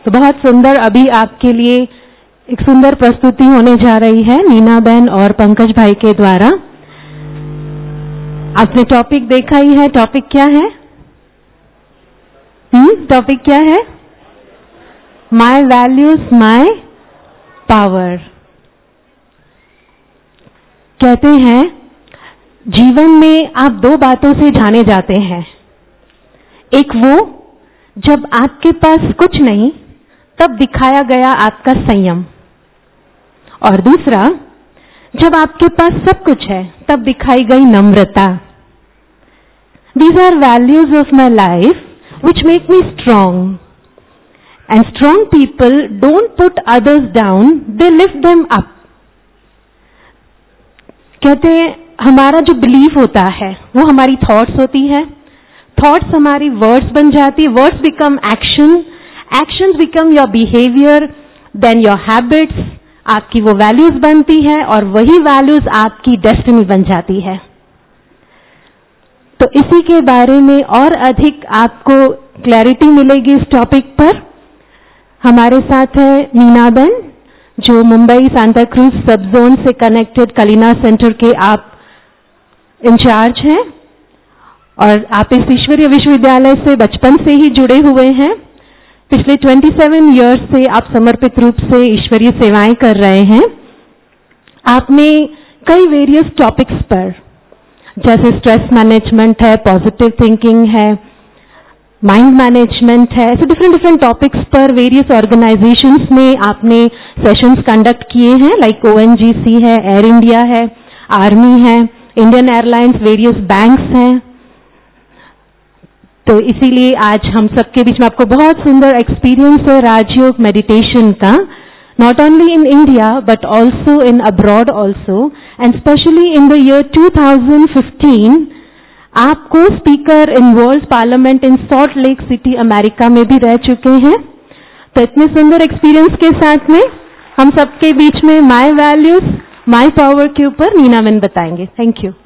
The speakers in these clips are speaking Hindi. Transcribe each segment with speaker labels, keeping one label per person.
Speaker 1: तो बहुत सुंदर अभी आपके लिए एक सुंदर प्रस्तुति होने जा रही है नीना बहन और पंकज भाई के द्वारा। आपने टॉपिक देखा ही है, टॉपिक क्या है? टॉपिक क्या है? My values my power. कहते हैं जीवन में आप दो बातों से जाने जाते हैं, एक वो जब आपके पास कुछ नहीं तब दिखाया गया आपका संयम, और दूसरा जब आपके पास सब कुछ है तब दिखाई गई नम्रता। These are values of my life which make me strong, and strong people don't put others down, they lift them up. कहते हैं हमारा जो बिलीफ होता है वो हमारी थॉट्स होती है, थॉट्स हमारी वर्ड्स बन जाती, words become action, actions become your behaviour, then your habits, आपकी वो वैल्यूज बनती है और वही वैल्यूज आपकी डेस्टिनी बन जाती है। तो इसी के बारे में और अधिक आपको क्लैरिटी मिलेगी इस टॉपिक पर। हमारे साथ है नीना बहन जो Mumbai Santacruz sub zone से कनेक्टेड कलीना सेंटर के आप इंचार्ज हैं, और आप इस ईश्वरीय विश्वविद्यालय से बचपन से ही जुड़े हुए हैं। पिछले 27 इयर्स से आप समर्पित रूप से ईश्वरीय सेवाएं कर रहे हैं। आपने कई वेरियस टॉपिक्स पर, जैसे स्ट्रेस मैनेजमेंट है, पॉजिटिव थिंकिंग है, माइंड मैनेजमेंट है, ऐसे डिफरेंट टॉपिक्स पर वेरियस ऑर्गेनाइजेशंस में आपने सेशंस कंडक्ट किए हैं, लाइक ONGC है, एयर इंडिया है, आर्मी है, इंडियन एयरलाइंस, वेरियस बैंक्स हैं। तो इसीलिए आज हम सबके बीच में आपको बहुत सुंदर एक्सपीरियंस है राजयोग मेडिटेशन का, not only in India but also in abroad also, and especially in the year 2015 आप को speaker in world parliament in Salt Lake City America में भी रह चुके हैं। तो इतने सुंदर एक्सपीरियंस के साथ में हम सबके बीच में माय वैल्यूज माय पावर के ऊपर नीना बहन बताएंगे। Thank you.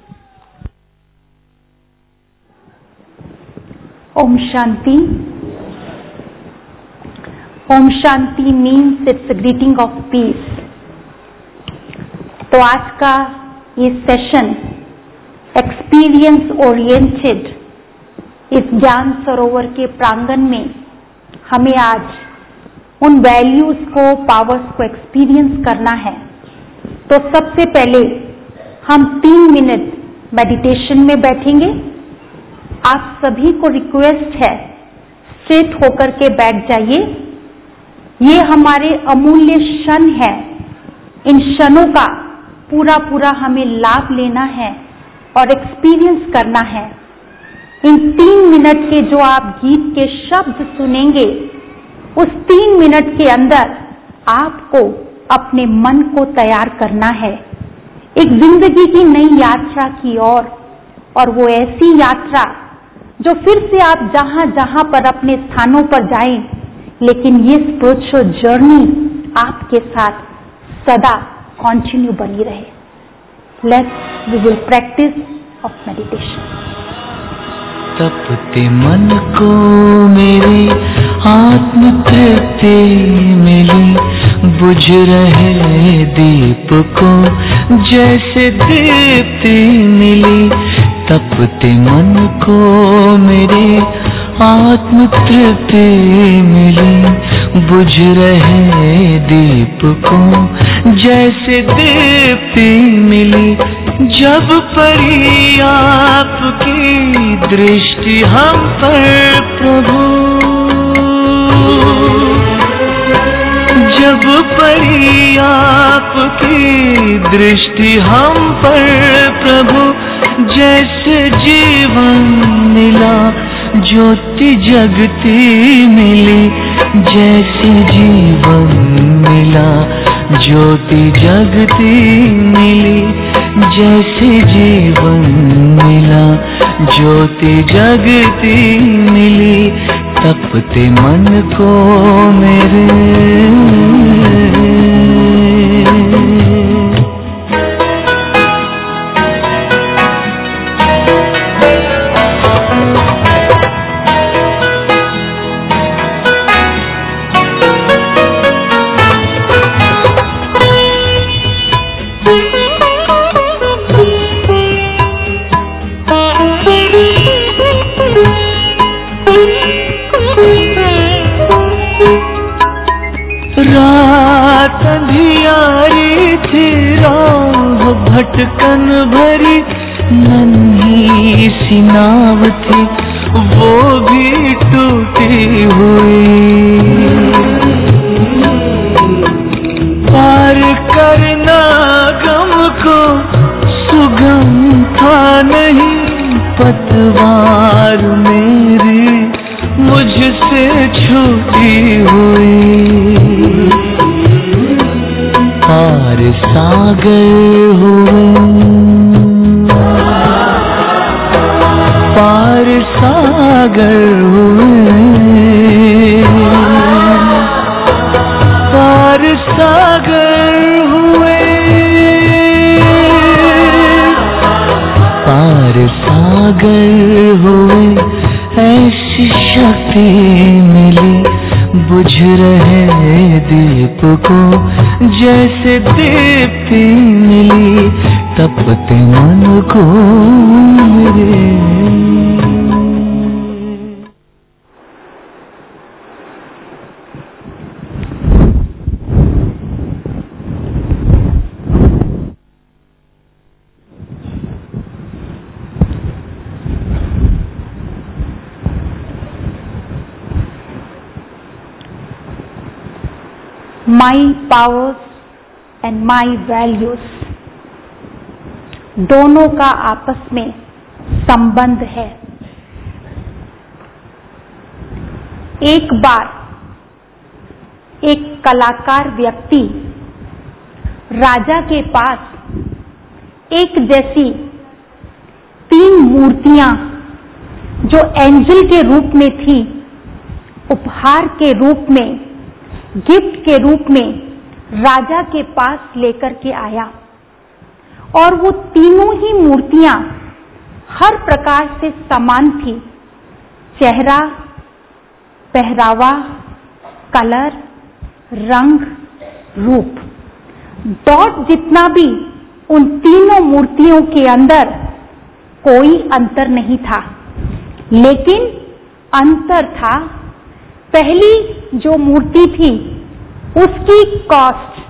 Speaker 2: Om Shanti. Om Shanti means it's a greeting of peace. तो आज का ये सेशन एक्सपीरियंस ओरिएंटेड इस ज्ञान सरोवर के प्रांगण में हमें आज उन वैल्यूज को, पावर्स को एक्सपीरियंस करना है। तो सबसे पहले हम 3 मिनट मेडिटेशन में बैठेंगे। आप सभी को रिक्वेस्ट है स्ट्रेट होकर के बैठ जाइए। ये हमारे अमूल्य क्षण है, इन क्षणों का पूरा हमें लाभ लेना है और एक्सपीरियंस करना है। इन 3 मिनट के जो आप गीत के शब्द सुनेंगे, उस 3 मिनट के अंदर आपको अपने मन को तैयार करना है एक जिंदगी की नई यात्रा की ओर, और वो ऐसी यात्रा जो फिर से आप जहां जहां पर अपने स्थानों पर जाएं, लेकिन ये स्पिरिचुअल जर्नी आपके साथ सदा कंटिन्यू बनी रहे। We will practice of meditation.
Speaker 3: तपते मन को मेरी आत्म तृप्ति मिली, बुझ रहे दीप को जैसे दीप्ति मिली। तपते मन को मेरी आत्म तृप्ति मिली, बुझ रहे दीप को जैसे दीप्ति मिली। जब पड़ी आपकी दृष्टि हम पर प्रभु, जब पड़ी आपकी दृष्टि हम पर प्रभु, जैसे जीवन मिला ज्योति जगती मिली, जैसे जीवन मिला ज्योति जगती मिली, जैसे जीवन मिला ज्योति जगती मिली। तपते मन को मेरे रात अंधियारी थी, राह भटकन भरी, नन्ही सी नाव थी वो भी टूटी हुई। पार करना गम को सुगम था नहीं, पतवार मेरी मुझसे छूटी हुई। पार सागर हुए, पार सागर हुए, पार सागर हुए, पार सागर हुए। ऐसी शक्ति मिली बुझ रहे दीप को, जैसे दीप्ति मिली तपते मन को मेरे।
Speaker 2: My powers and my values, दोनों का आपस में संबंध है। एक बार एक कलाकार व्यक्ति राजा के पास एक जैसी 3 मूर्तियां जो एंजल के रूप में थी, उपहार के रूप में, गिफ्ट के रूप में राजा के पास लेकर के आया। और वो तीनों ही मूर्तियां हर प्रकार से समान थी, चेहरा, पहरावा, कलर, रंग, रूप। डॉट जितना भी उन तीनों मूर्तियों के अंदर कोई अंतर नहीं था, लेकिन अंतर था पहली जो मूर्ति थी उसकी कॉस्ट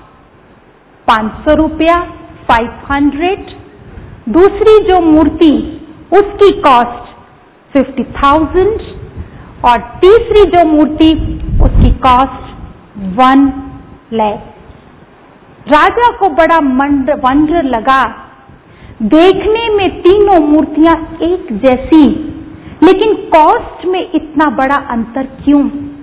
Speaker 2: 500 रुपया, 500। दूसरी जो मूर्ति उसकी कॉस्ट 50,000 और तीसरी जो मूर्ति उसकी कॉस्ट 1 लाख। राजा को बड़ा वंडर लगा, देखने में तीनों मूर्तियां एक जैसी, लेकिन कॉस्ट में इतना बड़ा अंतर क्यों?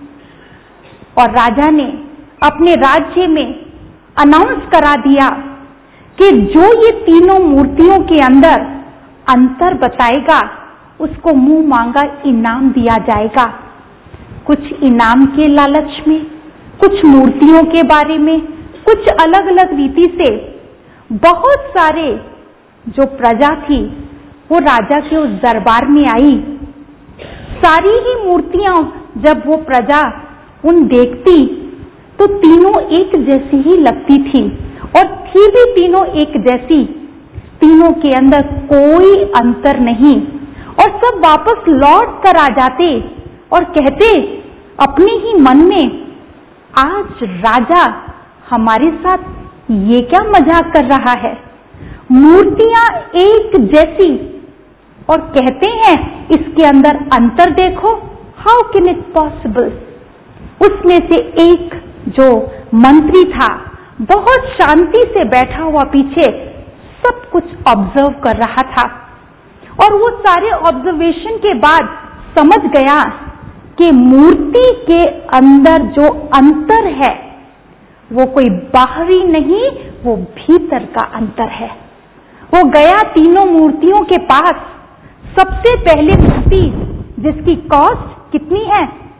Speaker 2: और राजा ने अपने राज्य में अनाउंस करा दिया कि जो ये तीनों मूर्तियों के अंदर अंतर बताएगा उसको मुंह मांगा इनाम दिया जाएगा। कुछ इनाम के लालच में, कुछ मूर्तियों के बारे में, कुछ अलग अलग रीति से बहुत सारे जो प्रजा थी वो राजा के उस दरबार में आई। सारी ही मूर्तियां जब वो प्रजा उन देखती तो तीनों एक जैसी ही लगती थी, और थी भी तीनों एक जैसी, तीनों के अंदर कोई अंतर नहीं। और सब वापस लौट कर आ जाते और कहते अपने ही मन में, आज राजा हमारे साथ ये क्या मजाक कर रहा है, मूर्तियां एक जैसी और कहते हैं इसके अंदर अंतर देखो, हाउ कैन इट पॉसिबल। उसमें से एक जो मंत्री था बहुत शांति से बैठा हुआ पीछे सब कुछ ऑब्जर्व कर रहा था, और वो सारे ऑब्जर्वेशन के बाद समझ गया कि मूर्ति के अंदर जो अंतर है वो कोई बाहरी नहीं, वो भीतर का अंतर है। वो गया तीनों मूर्तियों के पास, सबसे पहले मूर्ति जिसकी कॉस्ट कितनी है,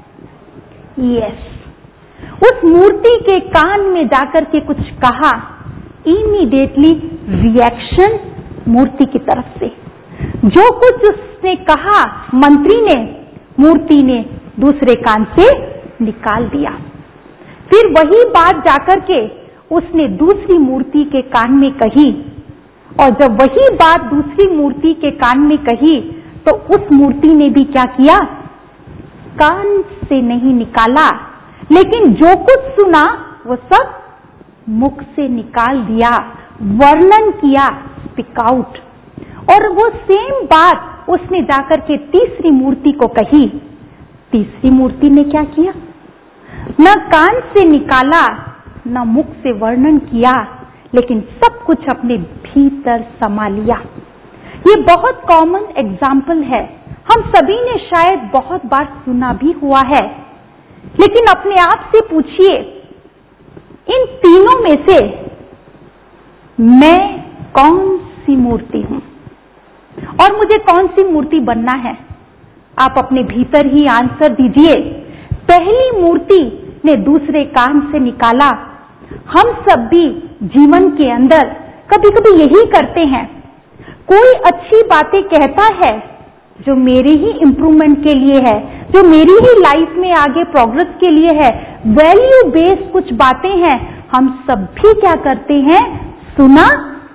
Speaker 2: यस, उस मूर्ति के कान में जाकर के कुछ कहा। इमीडिएटली रिएक्शन मूर्ति की तरफ से, जो कुछ उसने कहा मंत्री ने, मूर्ति ने दूसरे कान से निकाल दिया। फिर वही बात जाकर के उसने दूसरी मूर्ति के कान में कही, और जब वही बात दूसरी मूर्ति के कान में कही तो उस मूर्ति ने भी क्या किया, कान से नहीं निकाला, लेकिन जो कुछ सुना वो सब मुख से निकाल दिया, वर्णन किया, स्पीक आउट। और वो सेम बात उसने जाकर के तीसरी मूर्ति को कही। तीसरी मूर्ति ने क्या किया? न कान से निकाला, न मुख से वर्णन किया, लेकिन सब कुछ अपने भीतर समा लिया। ये बहुत कॉमन एग्जाम्पल है, हम सभी ने शायद बहुत बार सुना भी हुआ है। लेकिन अपने आप से पूछिए, इन तीनों में से मैं कौन सी मूर्ति हूं और मुझे कौन सी मूर्ति बनना है? आप अपने भीतर ही आंसर दीजिए। पहली मूर्ति ने दूसरे कान से निकाला। हम सब भी जीवन के अंदर कभी कभी यही करते हैं। कोई अच्छी बातें कहता है जो मेरे ही इंप्रूवमेंट के लिए है, जो मेरी ही लाइफ में आगे प्रोग्रेस के लिए है, वैल्यू बेस्ड कुछ बातें हैं, हम सब भी क्या करते हैं? सुना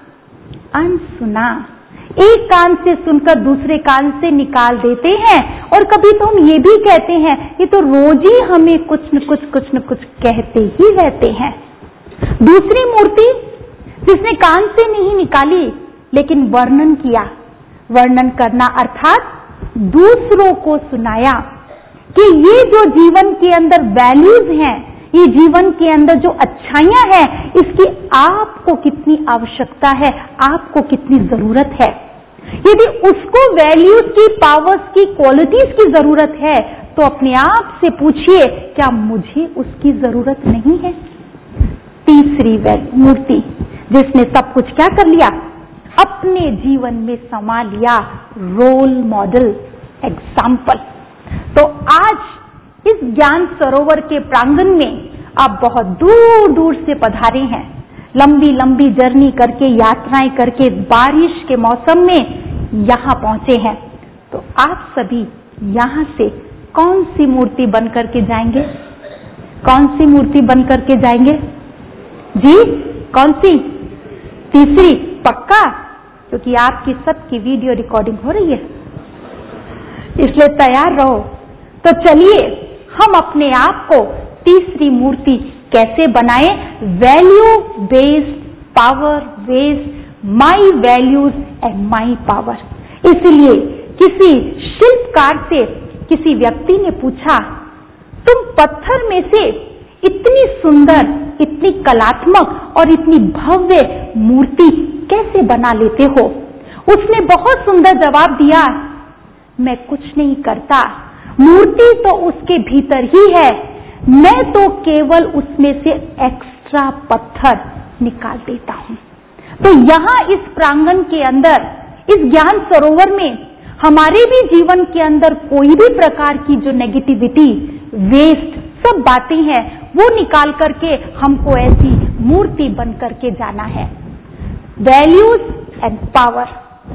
Speaker 2: अनसुना, एक कान से सुनकर दूसरे कान से निकाल देते हैं। और कभी तो हम ये भी कहते हैं, ये तो रोज ही हमें कुछ न कुछ कहते ही रहते हैं। दूसरी मूर्ति जिसने कान से नहीं निकाली लेकिन वर्णन किया, वर्णन करना अर्थात दूसरों को सुनाया कि ये जो जीवन के अंदर वैल्यूज हैं, ये जीवन के अंदर जो अच्छाइयां हैं, इसकी आपको कितनी आवश्यकता है, आपको कितनी जरूरत है। यदि उसको वैल्यूज की, पावर्स की, क्वालिटीज की जरूरत है तो अपने आप से पूछिए, क्या मुझे उसकी जरूरत नहीं है? तीसरी मूर्ति जिसने सब कुछ क्या कर लिया? अपने जीवन में समा लिया, रोल मॉडल, एग्जाम्पल। तो आज इस ज्ञान सरोवर के प्रांगण में आप बहुत दूर दूर से पधारे हैं, लंबी लंबी जर्नी करके, यात्राएं करके, बारिश के मौसम में यहाँ पहुंचे हैं। तो आप सभी यहाँ से कौन सी मूर्ति बन करके जाएंगे? कौन सी मूर्ति बन करके जाएंगे जी? कौन सी? तीसरी, पक्का? क्योंकि आपकी सबकी वीडियो रिकॉर्डिंग हो रही है, इसलिए तैयार रहो। तो चलिए हम अपने आप को तीसरी मूर्ति कैसे बनाए? Value based, power based, my values and my power. इसलिए किसी शिल्पकार से किसी व्यक्ति ने पूछा, तुम पत्थर में से इतनी सुंदर, इतनी कलात्मक और इतनी भव्य मूर्ति कैसे बना लेते हो? उसने बहुत सुंदर जवाब दिया, मैं कुछ नहीं करता, मूर्ति तो उसके भीतर ही है, मैं तो केवल उसमें से एक्स्ट्रा पत्थर निकाल देता हूं। तो यहां इस प्रांगण के अंदर, इस ज्ञान सरोवर में हमारे भी जीवन के अंदर कोई भी प्रकार की जो नेगेटिविटी, वेस्ट, सब बातें हैं, वो निकाल करके हमको ऐसी मूर्ति बन करके जाना है। वैल्यूज एंड पावर,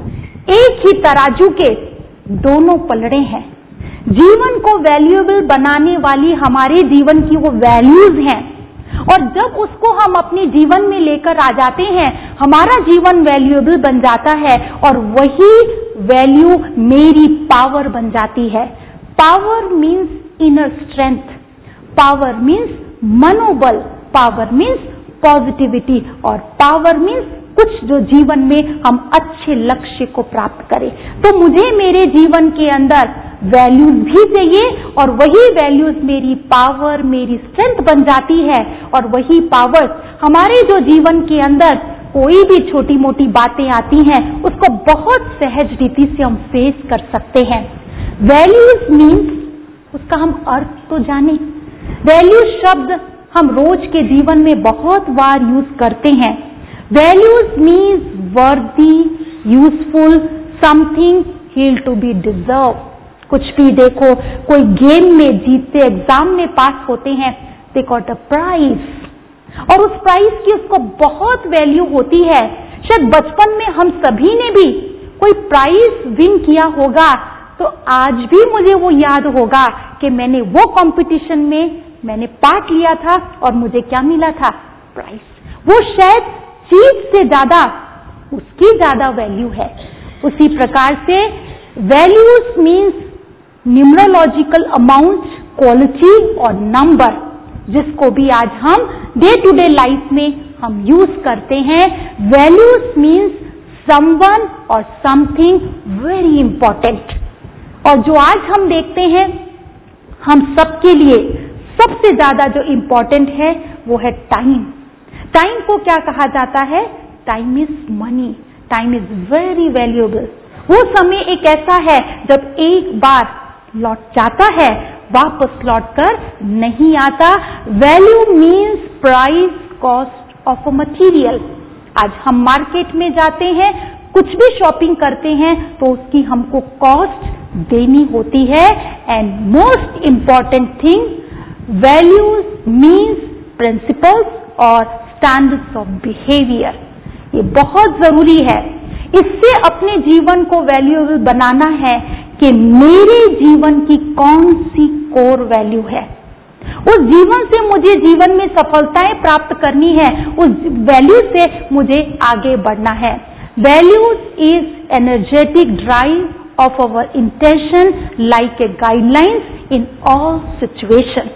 Speaker 2: एक ही तराजू के दोनों पलड़े हैं। जीवन को वैल्यूएबल बनाने वाली हमारे जीवन की वो वैल्यूज हैं, और जब उसको हम अपने जीवन में लेकर आ जाते हैं, हमारा जीवन वैल्यूएबल बन जाता है, और वही वैल्यू मेरी पावर बन जाती है। Power means inner strength, power means मनोबल, पावर मीन्स पॉजिटिविटी, और पावर मीन्स कुछ जो जीवन में हम अच्छे लक्ष्य को प्राप्त करें। तो मुझे मेरे जीवन के अंदर वैल्यूज भी चाहिए, और वही वैल्यूज मेरी पावर, मेरी स्ट्रेंथ बन जाती है, और वही पावर हमारे जो जीवन के अंदर कोई भी छोटी मोटी बातें आती हैं, उसको बहुत सहज रीति से हम फेस कर सकते हैं। वैल्यूज मीन्स, उसका हम अर्थ तो जाने। वैल्यू शब्द हम रोज के जीवन में बहुत बार यूज करते हैं। Values means worthy, useful, something heal to be deserve. कुछ भी देखो, कोई गेम में जीतते, एग्जाम में पास होते हैं, दे गॉट अ प्राइज, और उस प्राइज की उसको बहुत वैल्यू होती है। शायद बचपन में हम सभी ने भी कोई प्राइज विन किया होगा, तो आज भी मुझे वो याद होगा कि मैंने वो कंपटीशन में मैंने पार्ट लिया था और मुझे क्या मिला था? प्राइज। वो शायद चीज से ज्यादा, उसकी ज्यादा वैल्यू है। उसी प्रकार से values means numerological amount, quality और नंबर। जिसको भी आज हम डे टू डे लाइफ में हम यूज करते हैं। वैल्यूज मीन्स समवन और समथिंग वेरी इंपॉर्टेंट। और जो आज हम देखते हैं हम सबके लिए सबसे ज्यादा जो इंपॉर्टेंट है वो है टाइम। टाइम को क्या कहा जाता है? Time is money, time is very valuable. वो समय एक ऐसा है जब एक बार लौट जाता है, वापस लौटकर नहीं आता। Value means price cost of a material. आज हम मार्केट में जाते हैं, कुछ भी शॉपिंग करते हैं तो उसकी हमको कॉस्ट देनी होती है। And most important thing, values means principles और स्टैंडर्ड्स ऑफ बिहेवियर। ये बहुत जरूरी है। इससे अपने जीवन को वैल्यूएबल बनाना है कि मेरे जीवन की कौन सी कोर वैल्यू है। उस जीवन से मुझे जीवन में सफलताएं प्राप्त करनी है, उस वैल्यू से मुझे आगे बढ़ना है। Values is energetic drive of our intention like a guidelines in all situation।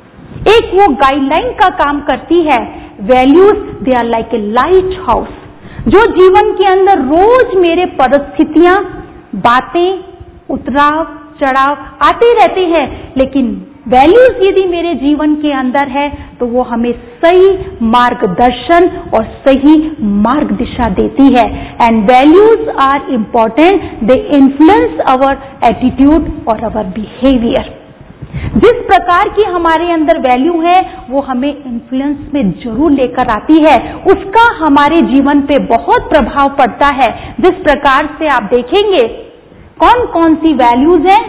Speaker 2: एक वो गाइडलाइन का काम करती है। Values they are like a lighthouse, जो जीवन के अंदर रोज मेरे परिस्थितियां, बातें, उतराव चढ़ाव आते रहते हैं, लेकिन वैल्यूज यदि मेरे जीवन के अंदर है तो वो हमें सही मार्गदर्शन और सही मार्ग दिशा देती है। And values are important, they influence our attitude और आवर बिहेवियर। जिस प्रकार की हमारे अंदर वैल्यू है वो हमें इन्फ्लुएंस में जरूर लेकर आती है, उसका हमारे जीवन पे बहुत प्रभाव पड़ता है। जिस प्रकार से आप देखेंगे कौन कौन सी वैल्यूज हैं,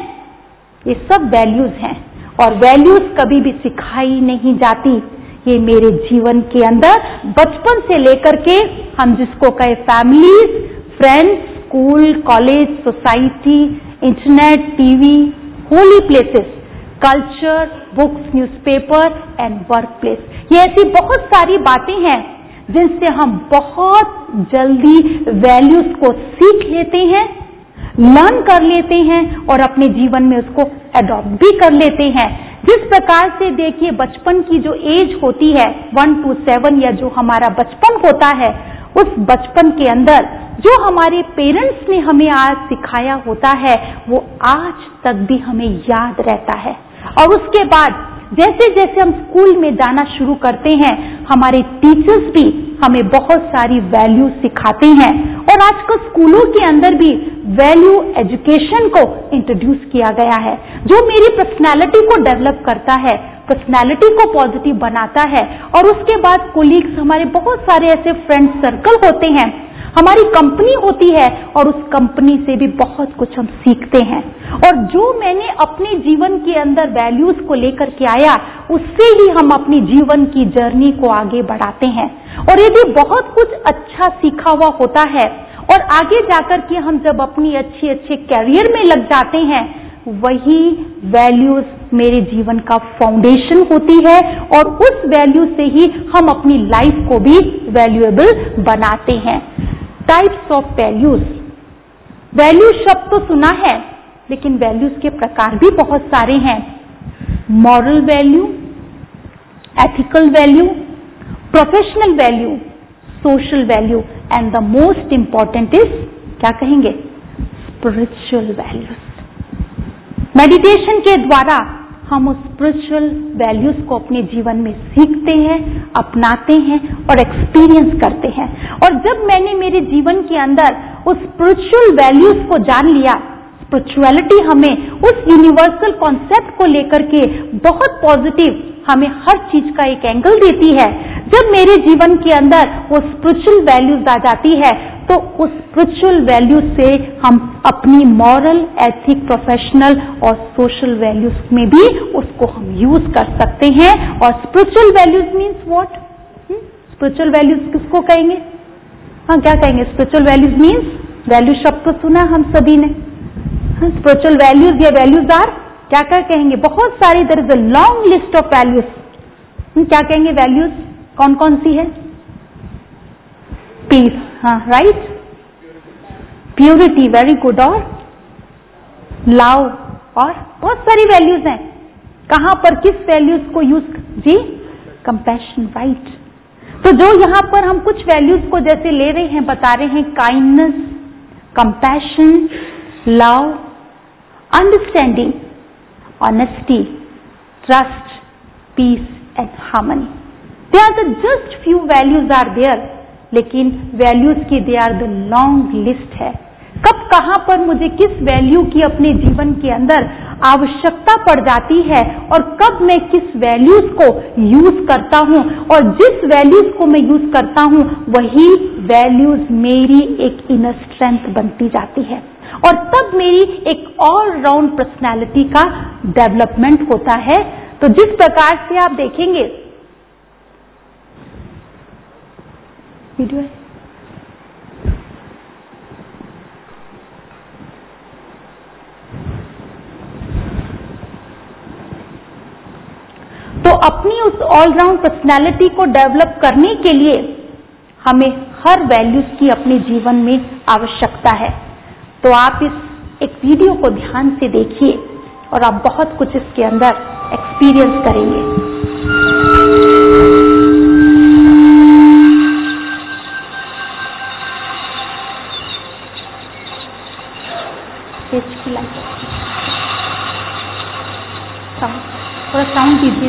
Speaker 2: ये सब वैल्यूज हैं और वैल्यूज कभी भी सिखाई नहीं जाती। ये मेरे जीवन के अंदर बचपन से लेकर के हम जिसको कहे families, friends, school, college, society, internet, TV, holy places, culture, books, newspaper and workplace, ये ऐसी बहुत सारी बातें हैं जिनसे हम बहुत जल्दी वैल्यूज को सीख लेते हैं, लर्न कर लेते हैं और अपने जीवन में उसको अडॉप्ट भी कर लेते हैं। जिस प्रकार से देखिए बचपन की जो एज होती है 1 to 7 या जो हमारा बचपन होता है, उस बचपन के अंदर जो हमारे पेरेंट्स ने हमें आज सिखाया होता है वो आज तक भी हमें याद रहता है। और उसके बाद जैसे जैसे हम स्कूल में जाना शुरू करते हैं हमारे टीचर्स भी हमें बहुत सारी वैल्यू सिखाते हैं। और आजकल स्कूलों के अंदर भी वैल्यू एजुकेशन को इंट्रोड्यूस किया गया है, जो मेरी पर्सनालिटी को डेवलप करता है, पर्सनालिटी को पॉजिटिव बनाता है। और उसके बाद कोलीग्स, हमारे बहुत सारे ऐसे फ्रेंड सर्कल होते हैं, हमारी कंपनी होती है और उस कंपनी से भी बहुत कुछ हम सीखते हैं। और जो मैंने अपने जीवन के अंदर वैल्यूज को लेकर के आया, उससे ही हम अपनी जीवन की जर्नी को आगे बढ़ाते हैं। और यदि बहुत कुछ अच्छा सीखा हुआ होता है और आगे जाकर के हम जब अपनी अच्छे अच्छे कैरियर में लग जाते हैं, वही वैल्यूज मेरे जीवन का फाउंडेशन होती है और उस वैल्यू से ही हम अपनी लाइफ को भी वैल्यूएबल बनाते हैं। टाइप्स ऑफ वैल्यूज, वैल्यू शब्द तो सुना है लेकिन वैल्यूज के प्रकार भी बहुत सारे हैं। Moral value, ethical value, professional value, social value and the most important is क्या कहेंगे, स्पिरिचुअल वैल्यूज। मेडिटेशन के द्वारा हम उस स्पिरिचुअल वैल्यूज को अपने जीवन में सीखते हैं, अपनाते हैं और एक्सपीरियंस करते हैं। और जब मैंने मेरे जीवन के अंदर उस स्पिरिचुअल वैल्यूज को जान लिया, स्पिरिचुअलिटी हमें उस यूनिवर्सल कॉन्सेप्ट को लेकर के बहुत पॉजिटिव हमें हर चीज का एक एंगल देती है। जब मेरे जीवन के अंदर वो स्पिरिचुअल वैल्यूज आ जाती है तो उस स्पिरिचुअल वैल्यूज से हम अपनी मॉरल, एथिक, प्रोफेशनल और सोशल वैल्यूज में भी उसको हम यूज कर सकते हैं। और spiritual values means what? Spiritual values किसको कहेंगे? हाँ, क्या कहेंगे? स्पिरिचुअल वैल्यूज मीन्स, वैल्यू शब्द तो सुना हम सभी ने। स्पिरिचुअल वैल्यूज या वैल्यूज आर क्या क्या कहेंगे? बहुत सारी, there is a long list of values. क्या कहेंगे वैल्यूज? कौन कौन सी है? पीस, हाँ राइट, प्योरिटी, वेरी गुड, और लव, और बहुत सारी वैल्यूज हैं। कहां पर किस वैल्यूज को यूज, जी कंपैशन, राइट? तो जो यहाँ पर हम कुछ वैल्यूज को जैसे ले रहे हैं, बता रहे हैं, kindness, compassion, love, understanding, honesty, trust, peace and harmony. They are the just few values are there, लेकिन वैल्यूज की they are the long list है. कब कहां पर मुझे किस वैल्यू की अपने जीवन के अंदर आवश्यकता पड़ जाती है और कब मैं किस वैल्यूज को यूज करता हूं, और जिस वैल्यूज को मैं यूज करता हूं वही वैल्यूज मेरी एक इनर स्ट्रेंथ बनती जाती है, और तब मेरी एक ऑल राउंड पर्सनैलिटी का डेवलपमेंट होता है. तो जिस प्रकार से आप देखेंगे, वीडियो है, तो अपनी उस ऑलराउंड पर्सनैलिटी को डेवलप करने के लिए हमें हर वैल्यूज की अपने जीवन में आवश्यकता है. तो आप इस एक वीडियो को ध्यान से देखिए और आप बहुत कुछ इसके अंदर एक्सपीरियंस करेंगे. थोड़ा साउंड दीजिए.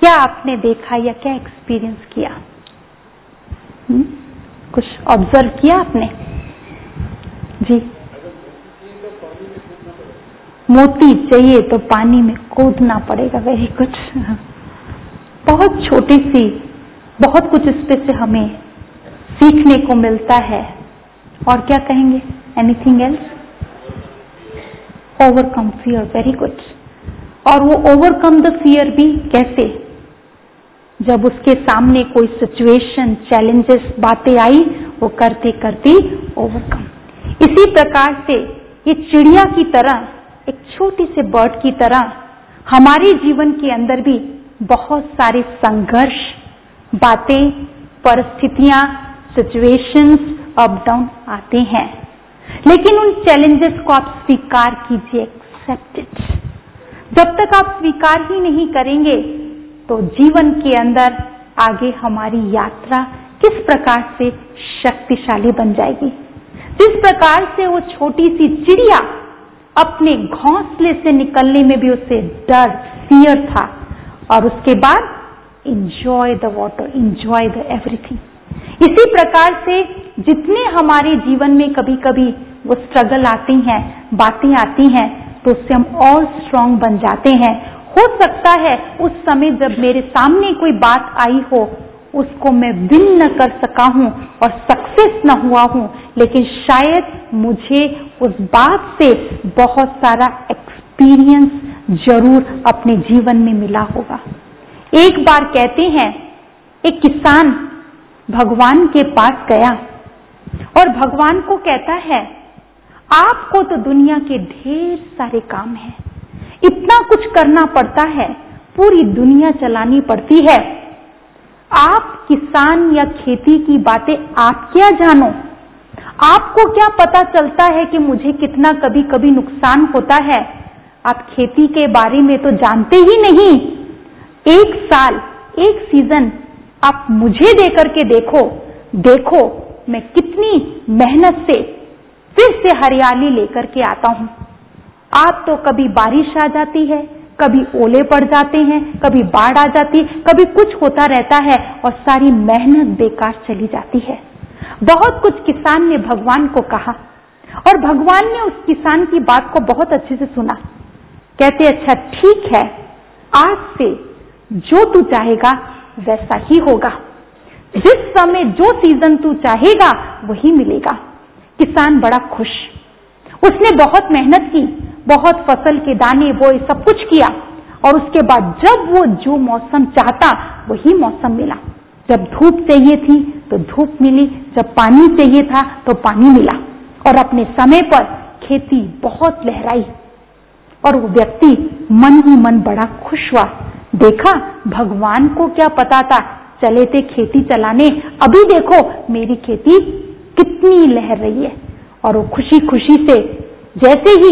Speaker 2: क्या आपने देखा या क्या एक्सपीरियंस किया? कुछ ऑब्जर्व किया आपने? जी, मोती चाहिए तो पानी में कूदना पड़ेगा। Very good. बहुत छोटी सी, बहुत कुछ इसपे से हमें सीखने को मिलता है। और क्या कहेंगे? Anything else? Overcome fear. Very good. और वो ओवरकम द फियर भी कैसे? जब उसके सामने कोई सिचुएशन, चैलेंजेस, बातें आई, वो करते करते ओवरकम। इसी प्रकार से ये चिड़िया की तरह, एक छोटी से बर्ड की तरह हमारे जीवन के अंदर भी बहुत सारे संघर्ष, बातें, परिस्थितियां, सिचुएशंस, अप डाउन आते हैं। लेकिन उन चैलेंजेस को आप स्वीकार कीजिए, एक्सेप्ट इट। जब तक आप स्वीकार ही नहीं करेंगे तो जीवन के अंदर आगे हमारी यात्रा किस प्रकार से शक्तिशाली बन जाएगी। जिस प्रकार से वो छोटी सी चिड़िया अपने घोंसले से निकलने में भी उसे डर, फियर था, और उसके बाद enjoy the water, enjoy the everything. इसी प्रकार से जितने हमारे जीवन में कभी कभी वो स्ट्रगल आती हैं, बातें आती हैं, तो उससे हम और स्ट्रांग बन जाते हैं। हो सकता है उस समय जब मेरे सामने कोई बात आई हो, उसको मैं विन न कर सका हूं और सक्सेस न हुआ हूं, लेकिन शायद मुझे उस बात से बहुत सारा एक्सपीरियंस जरूर अपने जीवन में मिला होगा। एक बार कहते हैं, एक किसान भगवान के पास गया और भगवान को कहता है, आपको तो दुनिया के ढेर सारे काम हैं, इतना कुछ करना पड़ता है, पूरी दुनिया चलानी पड़ती है, आप किसान या खेती की बातें आप क्या जानो? आपको क्या पता चलता है कि मुझे कितना कभी कभी नुकसान होता है? आप खेती के बारे में तो जानते ही नहीं। एक साल, एक सीजन आप मुझे देकर के देखो, देखो मैं कितनी मेहनत से फिर से हरियाली लेकर के आता हूं। आप तो कभी बारिश आ जाती है, कभी ओले पड़ जाते हैं, कभी बाढ़ आ जाती, कभी कुछ होता रहता है और सारी मेहनत बेकार चली जाती है। बहुत कुछ किसान ने भगवान को कहा और भगवान ने उस किसान की बात को बहुत अच्छे से सुना। कहते, अच्छा ठीक है, आज से जो तू चाहेगा वैसा ही होगा, जिस समय जो सीजन तू चाहेगा वही मिलेगा। किसान बड़ा खुश, उसने बहुत मेहनत की, बहुत फसल के दाने बोए, सब कुछ किया, और उसके बाद जब वो जो मौसम चाहता वही मौसम मिला। जब धूप चाहिए थी तो धूप मिली, जब पानी चाहिए था तो पानी मिला, और अपने समय पर खेती बहुत लहराई और वो व्यक्ति मन ही मन बड़ा खुश हुआ। देखा, भगवान को क्या पता था, चले थे खेती चलाने, अभी देखो मेरी खेती कितनी लहर रही है। और वो खुशी खुशी से, जैसे ही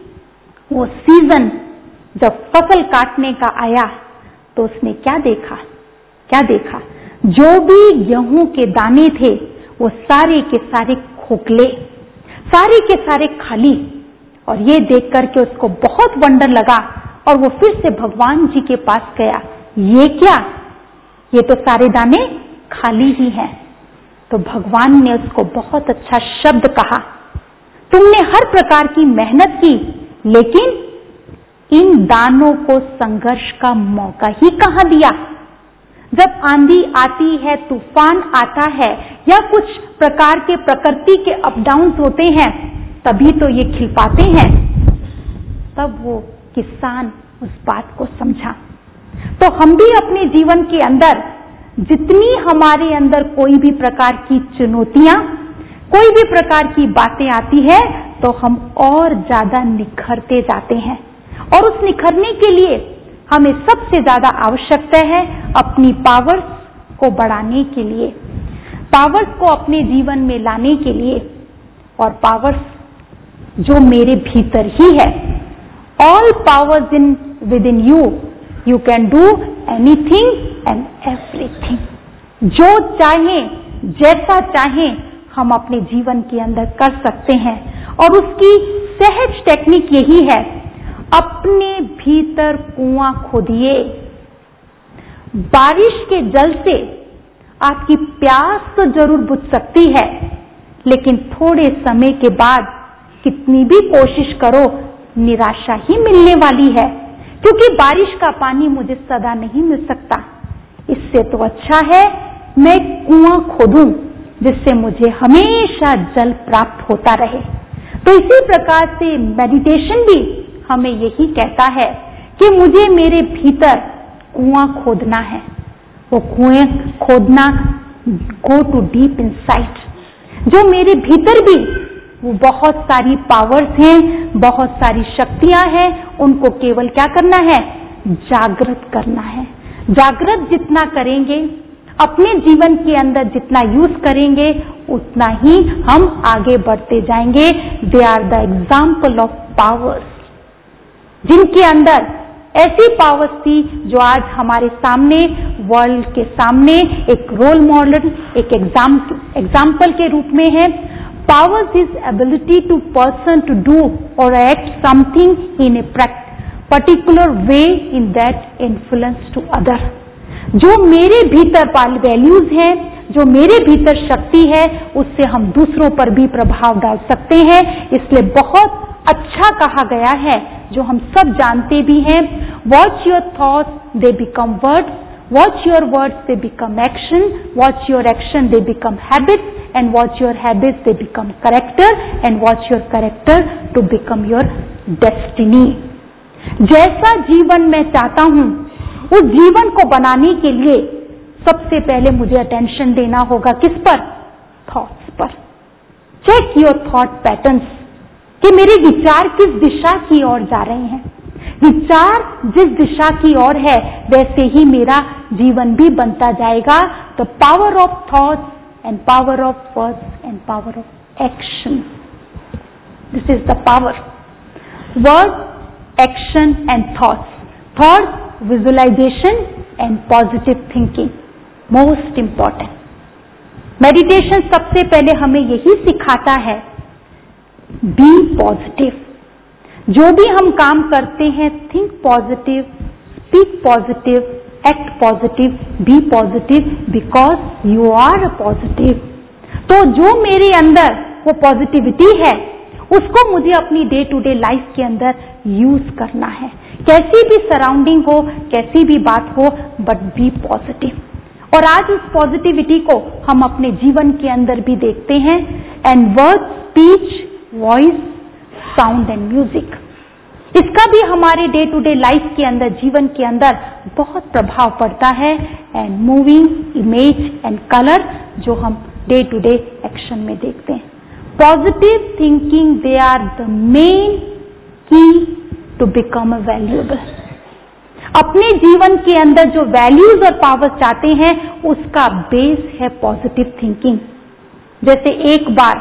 Speaker 2: वो सीजन जब फसल काटने का आया तो उसने क्या देखा, क्या देखा? जो भी गेहूं के दाने थे वो सारे के सारे खोखले, सारे के सारे खाली। और ये देख करके उसको बहुत वंडर लगा और वो फिर से भगवान जी के पास गया। ये क्या, ये तो सारे दाने खाली ही हैं। तो भगवान ने उसको बहुत अच्छा शब्द कहा, तुमने हर प्रकार की मेहनत की, लेकिन इन दानों को संघर्ष का मौका ही कहां दिया? जब आंधी आती है, तूफान आता है, या कुछ प्रकार के प्रकृति के अप डाउन होते हैं, तभी तो ये खिल पाते हैं। तब वो किसान उस बात को समझा। तो हम भी अपने जीवन के अंदर जितनी हमारे अंदर कोई भी प्रकार की चुनौतियां, कोई भी प्रकार की बातें आती है, तो हम और ज्यादा निखरते जाते हैं। और उस निखरने के लिए हमें सबसे ज्यादा आवश्यकता है अपनी पावर्स को बढ़ाने के लिए, पावर्स को अपने जीवन में लाने के लिए। और पावर्स जो मेरे भीतर ही है, all powers in within you, you can do anything and everything. जो चाहें, जैसा चाहें, हम अपने जीवन के अंदर कर सकते हैं। और उसकी सहज टेक्निक यही है, अपने भीतर कुआं खोदिए, बारिश के जल से आपकी प्यास तो जरूर बुझ सकती है, लेकिन थोड़े समय के बाद कितनी भी कोशिश करो निराशा ही मिलने वाली है, क्योंकि बारिश का पानी मुझे सदा नहीं मिल सकता। इससे तो अच्छा है मैं कुआं खोदूं जिससे मुझे हमेशा जल प्राप्त होता रहे। तो इसी प्रकार से मेडिटेशन भी हमें यही कहता है कि मुझे मेरे भीतर कुआं खोदना है। वो कुएं खोदना, गो टू डीप इनसाइट। जो मेरे भीतर भी वो बहुत सारी पावर्स हैं, बहुत सारी शक्तियां हैं, उनको केवल क्या करना है? जागृत करना है। जागृत जितना करेंगे, अपने जीवन के अंदर जितना यूज करेंगे, उतना ही हम आगे बढ़ते जाएंगे। They are the example of powers, जिनके अंदर ऐसी पावर्स थी जो आज हमारे सामने, वर्ल्ड के सामने एक रोल मॉडल, एक एग्जाम्पल के रूप में है। Powers is ability to person to do और act something in a particular way in that influence to other. जो मेरे भीतर वैल्यूज हैं, जो मेरे भीतर शक्ति है, उससे हम दूसरों पर भी प्रभाव डाल सकते हैं। इसलिए बहुत अच्छा कहा गया है, जो हम सब जानते भी हैं, watch your thoughts they become words, watch your words they become action, watch your action they become habits, and watch your habits they become character, and watch your character to become your destiny. जैसा जीवन मैं चाहता हूं, उस जीवन को बनाने के लिए सबसे पहले मुझे अटेंशन देना होगा किस पर? थॉट्स पर। चेक योर थॉट पैटर्न्स कि मेरे विचार किस दिशा की ओर जा रहे हैं। विचार जिस दिशा की ओर है, वैसे ही मेरा जीवन भी बनता जाएगा। The power of thoughts and power of words and power of action, this is the power. Word, action and thoughts. Thoughts, visualisation and positive thinking, most important. Meditation सबसे पहले हमें यही सिखाता है, बी पॉजिटिव। जो भी हम काम करते हैं, think positive, speak positive, act positive, be positive, because you are positive. तो जो मेरे अंदर वो पॉजिटिविटी है, उसको मुझे अपनी डे टू डे लाइफ के अंदर यूज करना है। कैसी भी सराउंडिंग हो, कैसी भी बात हो, बट बी पॉजिटिव। और आज उस पॉजिटिविटी को हम अपने जीवन के अंदर भी देखते हैं। And word, speech, voice, sound and music, इसका भी हमारे डे टू डे लाइफ के अंदर, जीवन के अंदर बहुत प्रभाव पड़ता है। And moving, image and colour, जो हम डे टू डे एक्शन में देखते हैं। Positive thinking, they are the main key to become a valuable. अपने जीवन के अंदर जो वैल्यूज और पावर चाहते हैं, उसका बेस है पॉजिटिव थिंकिंग। जैसे एक बार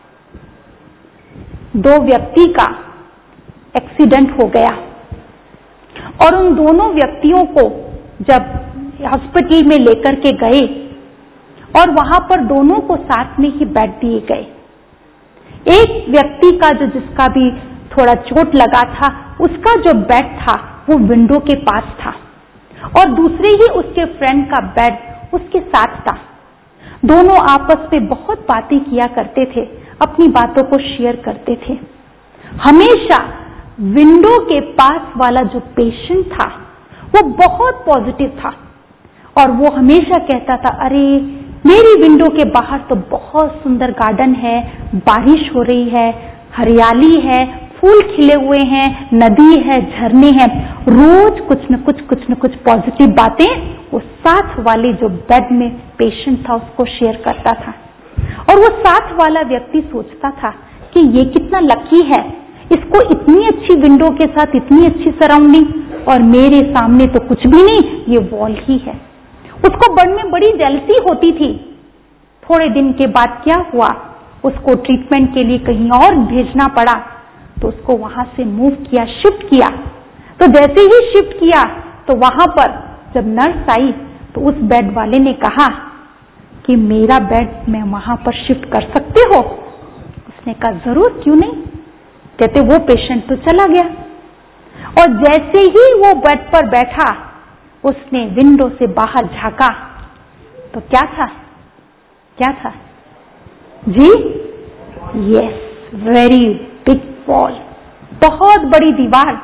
Speaker 2: दो व्यक्ति का एक्सीडेंट हो गया और उन दोनों व्यक्तियों को जब हॉस्पिटल में लेकर के गए और वहां पर दोनों को साथ में ही बेड दिए गए। एक व्यक्ति का जिसका भी थोड़ा चोट लगा था, उसका जो बेड था वो विंडो के पास था और दूसरे ही उसके फ्रेंड का बेड उसके साथ था। दोनों आपस में बहुत बातें किया करते थे, अपनी बातों को शेयर करते थे। हमेशा विंडो के पास वाला जो पेशेंट था वो बहुत पॉजिटिव था और वो हमेशा कहता था, अरे मेरी विंडो के बाहर तो बहुत सुंदर गार्डन है, बारिश हो रही है, हरियाली है, फूल खिले हुए हैं, नदी है, झरने हैं। रोज कुछ न कुछ पॉजिटिव बातें वो साथ वाले जो बेड में पेशेंट था उसको शेयर करता था। और वो साथ वाला व्यक्ति सोचता था कि ये कितना लकी है, इसको इतनी अच्छी विंडो के साथ इतनी अच्छी सराउंडिंग, और मेरे सामने तो कुछ भी नहीं, ये वॉल ही है। उसको बड़ में बड़ी जेलसी होती थी। थोड़े दिन के बाद क्या हुआ, उसको ट्रीटमेंट के लिए कहीं और भेजना पड़ा, तो उसको वहां से मूव किया, शिफ्ट किया। तो जैसे ही शिफ्ट किया तो वहां पर जब नर्स आई तो उस बेड वाले ने कहा कि मेरा बेड मैं वहां पर शिफ्ट कर सकते हो? उसने कहा जरूर, क्यों नहीं। कहते वो पेशेंट तो चला गया और जैसे ही वो बेड पर बैठा उसने विंडो से बाहर झांका तो क्या था? क्या था जी? यस, वेरी बिग वॉल, बहुत बड़ी दीवार।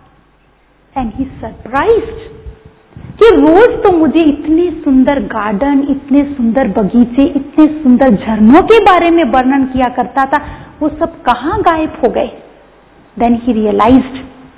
Speaker 2: एंड ही सरप्राइज्ड कि रोज तो मुझे इतने सुंदर गार्डन, इतने सुंदर बगीचे, इतने सुंदर झरनों के बारे में वर्णन किया करता था, वो सब कहाँ गायब हो गए? देन ही रियलाइज्ड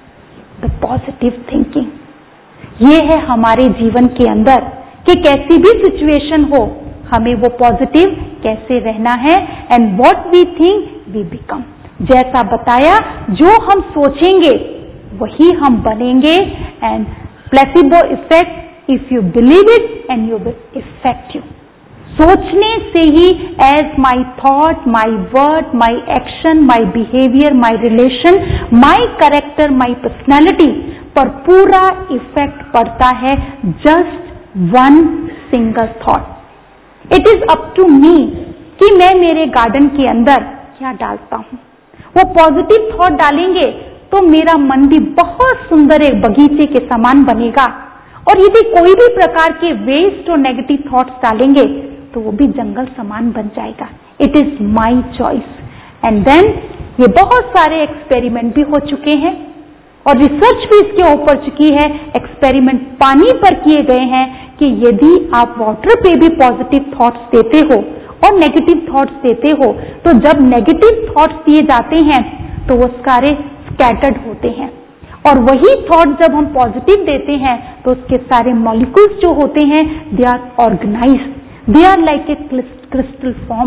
Speaker 2: द पॉजिटिव थिंकिंग। ये है हमारे जीवन के अंदर कि कैसी भी सिचुएशन हो, हमें वो पॉजिटिव कैसे रहना है। And what we think we become. जैसा बताया, जो हम सोचेंगे वही हम बनेंगे। And placebo effect, if you believe it and you will effect you. सोचने से ही as my thought, my word, my action, my behaviour, my relation, my character, my personality पर पूरा इफेक्ट पड़ता है। Just one single thought. It is up to me कि मैं मेरे गार्डन के अंदर क्या डालता हूं। वो पॉजिटिव थॉट डालेंगे तो मेरा मन भी बहुत सुंदर एक बगीचे के समान बनेगा, और यदि कोई भी प्रकार के वेस्ट और नेगेटिव थॉट्स डालेंगे तो वो भी जंगल समान बन जाएगा। It is my choice. And then ये बहुत सारे एक्सपेरिमेंट भी हो चुके हैं और रिसर्च भी इसके ऊपर चुकी है। एक्सपेरिमेंट पानी पर किए गए हैं कि यदि आप वाटर पे भी पॉजिटिव थॉट्स देते हो और नेगेटिव थॉट्स देते हो, तो जब नेगेटिव थॉट्स दिए जाते हैं तो वो सारे स्कैटर्ड होते हैं, और वही थॉट जब हम पॉजिटिव देते हैं तो उसके सारे मॉलिक्यूल्स जो होते हैं they are organised, they are like a crystal form.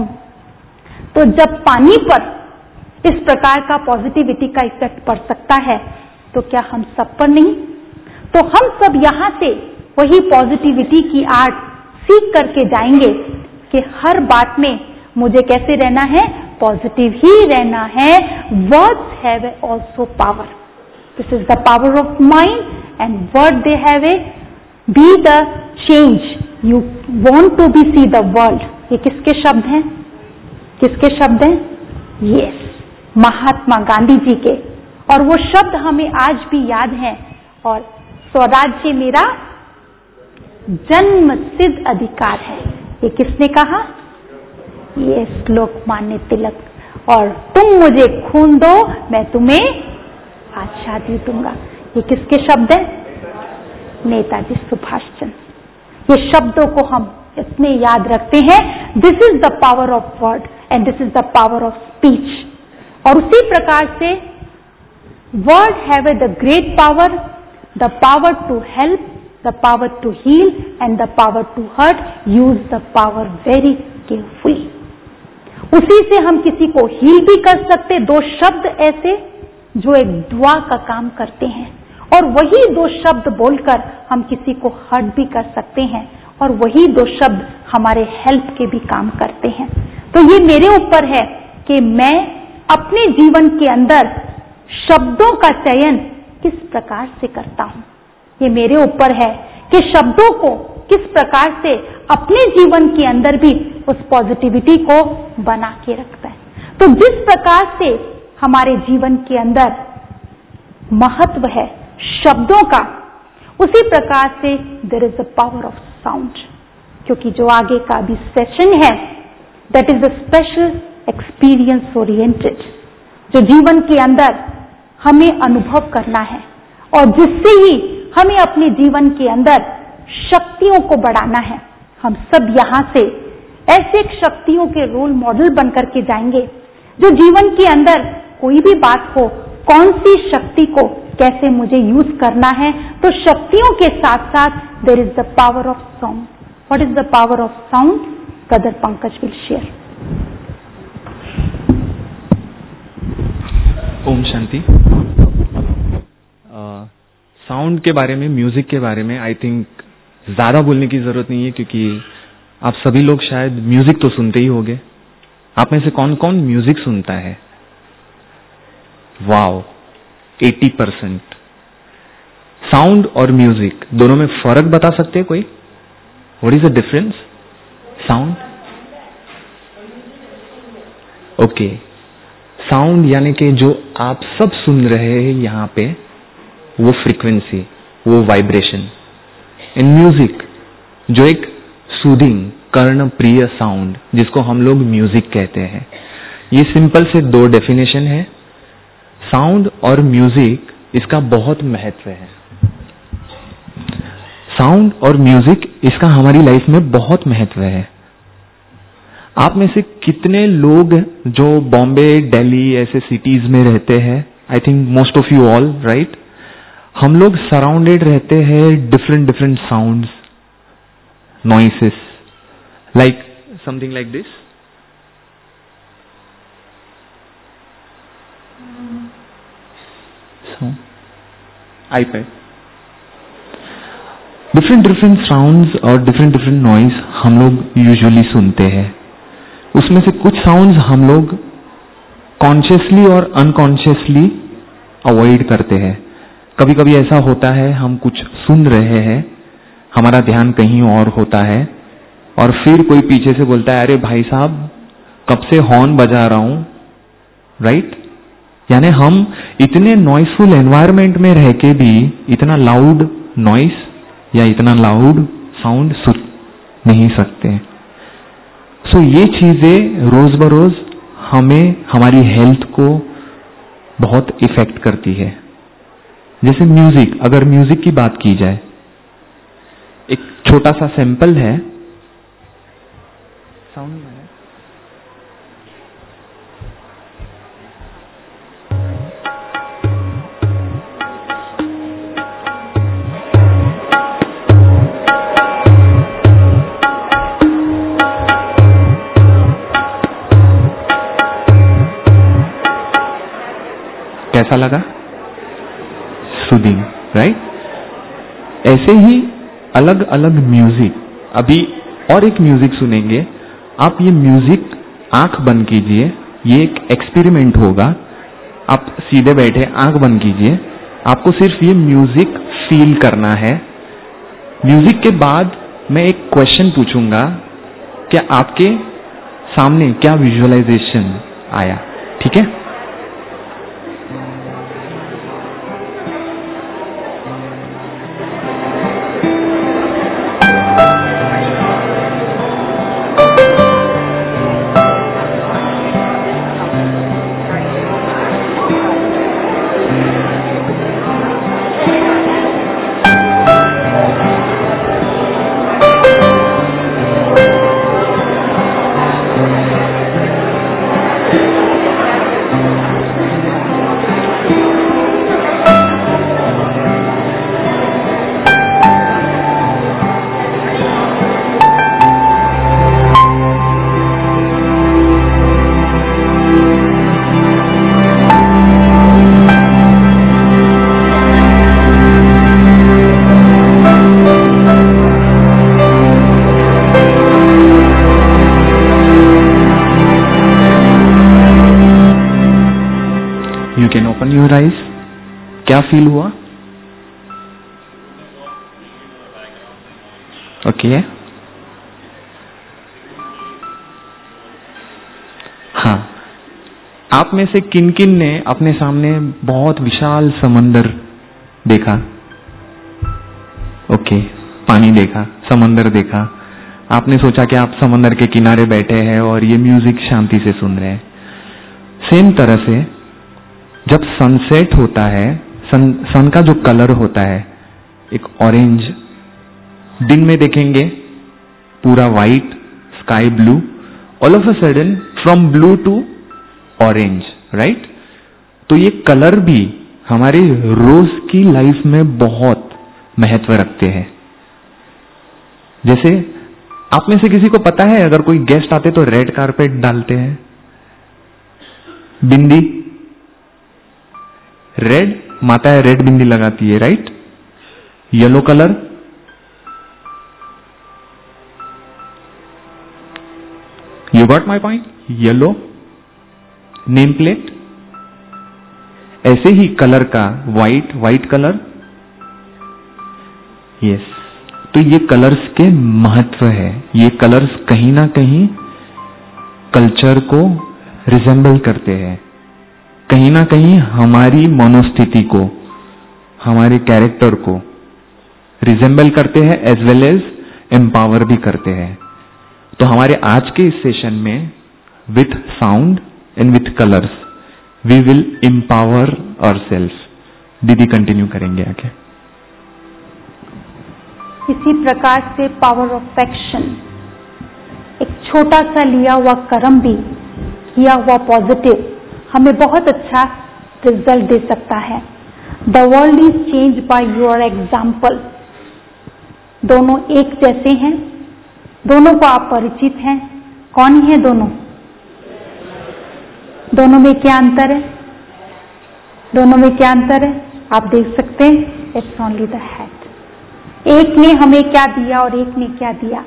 Speaker 2: तो जब पानी पर इस प्रकार का पॉजिटिविटी का इफेक्ट पड़ सकता है तो क्या हम सब पर नहीं? तो हम सब यहां से वही पॉजिटिविटी की आर्ट सीख करके जाएंगे कि हर बात में मुझे कैसे रहना है? पॉजिटिव ही रहना है। Words have also power. This is the power of mind and word they have a be the change you want to be see the world. ये किसके शब्द हैं? किसके शब्द हैं? यस, महात्मा गांधी जी के। और वो शब्द हमें आज भी याद हैं। और स्वराज्य मेरा जन्म सिद्ध अधिकार है, ये किसने कहा? ये लोकमान्य तिलक। और तुम मुझे खून दो, मैं तुम्हें आजादी दूंगा। ये किसके शब्द हैं? नेताजी सुभाष चंद्र। ये शब्दों को हम इतने याद रखते हैं। This is the power of word and this is the power of speech. और उसी प्रकार से word have the great power, the power to help, the power to heal and the power to hurt. Use the power very carefully. उसी से हम किसी को हील भी कर सकते। दो शब्द ऐसे जो एक दुआ का काम करते हैं, और वही दो शब्द बोलकर हम किसी को हर्ट भी कर सकते हैं, और वही दो शब्द हमारे हेल्प के भी काम करते हैं। तो ये मेरे ऊपर है कि मैं अपने जीवन के अंदर शब्दों का चयन किस प्रकार से करता हूं। ये मेरे ऊपर है कि शब्दों को किस प्रकार से अपने जीवन के अंदर भी उस पॉजिटिविटी को बना के रखता है। तो जिस प्रकार से हमारे जीवन के अंदर महत्व है शब्दों का, उसी प्रकार से there is the power of sound. क्योंकि जो आगे का भी सेशन है that is the special experience oriented, जो जीवन के अंदर हमें अनुभव करना है और जिससे ही हमें अपने जीवन के अंदर शक्तियों को बढ़ाना है। हम सब यहां से ऐसे शक्तियों के रोल मॉडल बनकर के जाएंगे जो जीवन के अंदर कोई भी बात हो, कौन सी शक्ति को कैसे मुझे यूज करना है। तो शक्तियों के साथ साथ there is the power of sound. What is the power of sound? Brother Pankaj will share.
Speaker 4: ओम शांति। साउंड के बारे में, म्यूजिक के बारे में आई थिंक ज्यादा बोलने की जरूरत नहीं है, क्योंकि आप सभी लोग शायद म्यूजिक तो सुनते ही होंगे। आप में से कौन कौन म्यूजिक सुनता है? वाओ, 80%। साउंड और म्यूजिक दोनों में फर्क बता सकते हैं कोई? What is the difference? Sound, okay, sound यानी कि जो आप सब सुन रहे हैं यहाँ पे, वो फ्रीक्वेंसी, वो वाइब्रेशन। इन म्यूजिक, जो एक सूदिंग कर्ण प्रिय साउंड जिसको हम लोग म्यूजिक कहते हैं। ये सिंपल से दो डेफिनेशन है। साउंड और म्यूजिक इसका बहुत महत्व है। साउंड और म्यूजिक इसका हमारी लाइफ में बहुत महत्व है। आप में से कितने लोग जो बॉम्बे, दिल्ली ऐसे सिटीज में रहते हैं? I think most of you all, right? हम लोग सराउंडेड रहते हैं different different sounds, noises, like something like this. So, iPad. Different sounds और डिफरेंट नॉइज हम लोग यूजुअली सुनते हैं। उसमें से कुछ साउंड्स हम लोग कॉन्शियसली और अनकॉन्शियसली अवॉइड करते हैं। कभी कभी ऐसा होता है हम कुछ सुन रहे हैं, हमारा ध्यान कहीं और होता है और फिर कोई पीछे से बोलता है, अरे भाई साहब कब से हॉर्न बजा रहा हूं, राइट? यानी हम इतने नॉइसफुल एनवायरनमेंट में रह के भी इतना लाउड नॉइस या इतना लाउड साउंड सुन नहीं सकते। सो ये चीजें रोज बरोज हमें, हमारी हेल्थ को बहुत इफेक्ट करती है। जैसे म्यूजिक, अगर म्यूजिक की बात की जाए, एक छोटा सा सैंपल है। साउंड में कैसा लगा? Soothing, right? ऐसे ही अलग अलग म्यूजिक, अभी और एक म्यूजिक सुनेंगे। आप ये म्यूजिक आंख बंद कीजिए, ये एक एक्सपेरिमेंट होगा। आप सीधे बैठे आंख बंद कीजिए, आपको सिर्फ ये म्यूजिक फील करना है। म्यूजिक के बाद मैं एक क्वेश्चन पूछूंगा, क्या आपके सामने क्या विजुअलाइजेशन आया? ठीक है? You can open your eyes. क्या फील हुआ? ओके हाँ, आप में से किन किन ने अपने सामने बहुत विशाल समंदर देखा? ओके, पानी देखा, समंदर देखा। आपने सोचा कि आप समंदर के किनारे बैठे हैं और ये म्यूजिक शांति से सुन रहे हैं। सेम तरह से जब सनसेट होता है, सन का जो कलर होता है एक ऑरेंज, दिन में देखेंगे पूरा white, sky blue, all of a sudden from blue to orange, right? तो ये कलर भी हमारे रोज की लाइफ में बहुत महत्व रखते हैं। जैसे आप में से किसी को पता है अगर कोई गेस्ट आते तो रेड कारपेट डालते हैं, बिंदी रेड, माता है रेड बिंदी लगाती है, right? Yellow colour, you got my point? Yellow name plate. ऐसे ही कलर का व्हाइट कलर, यस। तो ये कलर्स के महत्व है। ये कलर्स कहीं ना कहीं कल्चर को रिजेंबल करते हैं, कहीं ना कहीं हमारी मनोस्थिति को, हमारे कैरेक्टर को रिजेंबल करते हैं एज वेल एज एम्पावर भी करते हैं। तो हमारे आज के इस सेशन में with sound and with colours we will empower ourselves. दीदी कंटिन्यू करेंगे आगे।
Speaker 2: इसी प्रकार से पावर ऑफ एक्शन, एक छोटा सा लिया हुआ कर्म भी किया हुआ पॉजिटिव हमें बहुत अच्छा रिजल्ट दे सकता है। The world is change by your example. दोनों एक जैसे हैं, दोनों को आप परिचित हैं। कौन है दोनों? दोनों में क्या अंतर है? दोनों में क्या अंतर है? आप देख सकते हैं, इट्स ओनली द हेड। एक ने हमें क्या दिया और एक ने क्या दिया?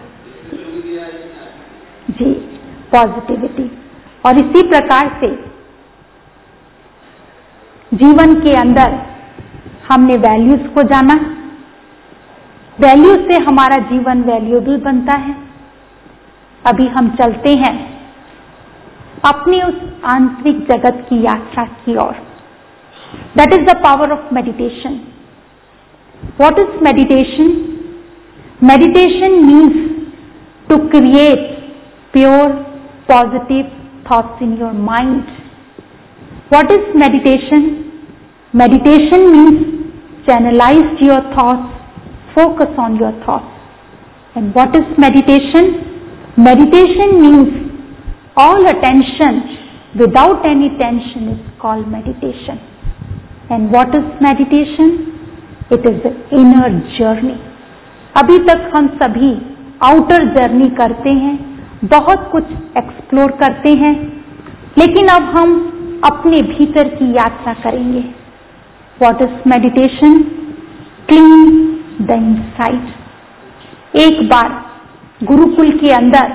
Speaker 2: जी, पॉजिटिविटी। और इसी प्रकार से जीवन के अंदर हमने वैल्यूज को जाना। वैल्यूज से हमारा जीवन वैल्यूएबल बनता है। अभी हम चलते हैं अपनी उस आंतरिक जगत की यात्रा की ओर। That is the power of meditation. What is meditation? Meditation means to create pure positive thoughts in your mind. What is meditation? Meditation means channelize your thoughts, focus on your thoughts. And what is meditation? Meditation means all attention without any tension is called meditation. And what is meditation? It is the inner journey. अभी तक हम सभी आउटर जर्नी करते हैं, बहुत कुछ एक्सप्लोर करते हैं, लेकिन अब हम अपने भीतर की यात्रा करेंगे। What is meditation? Clean the inside. एक बार गुरुकुल के अंदर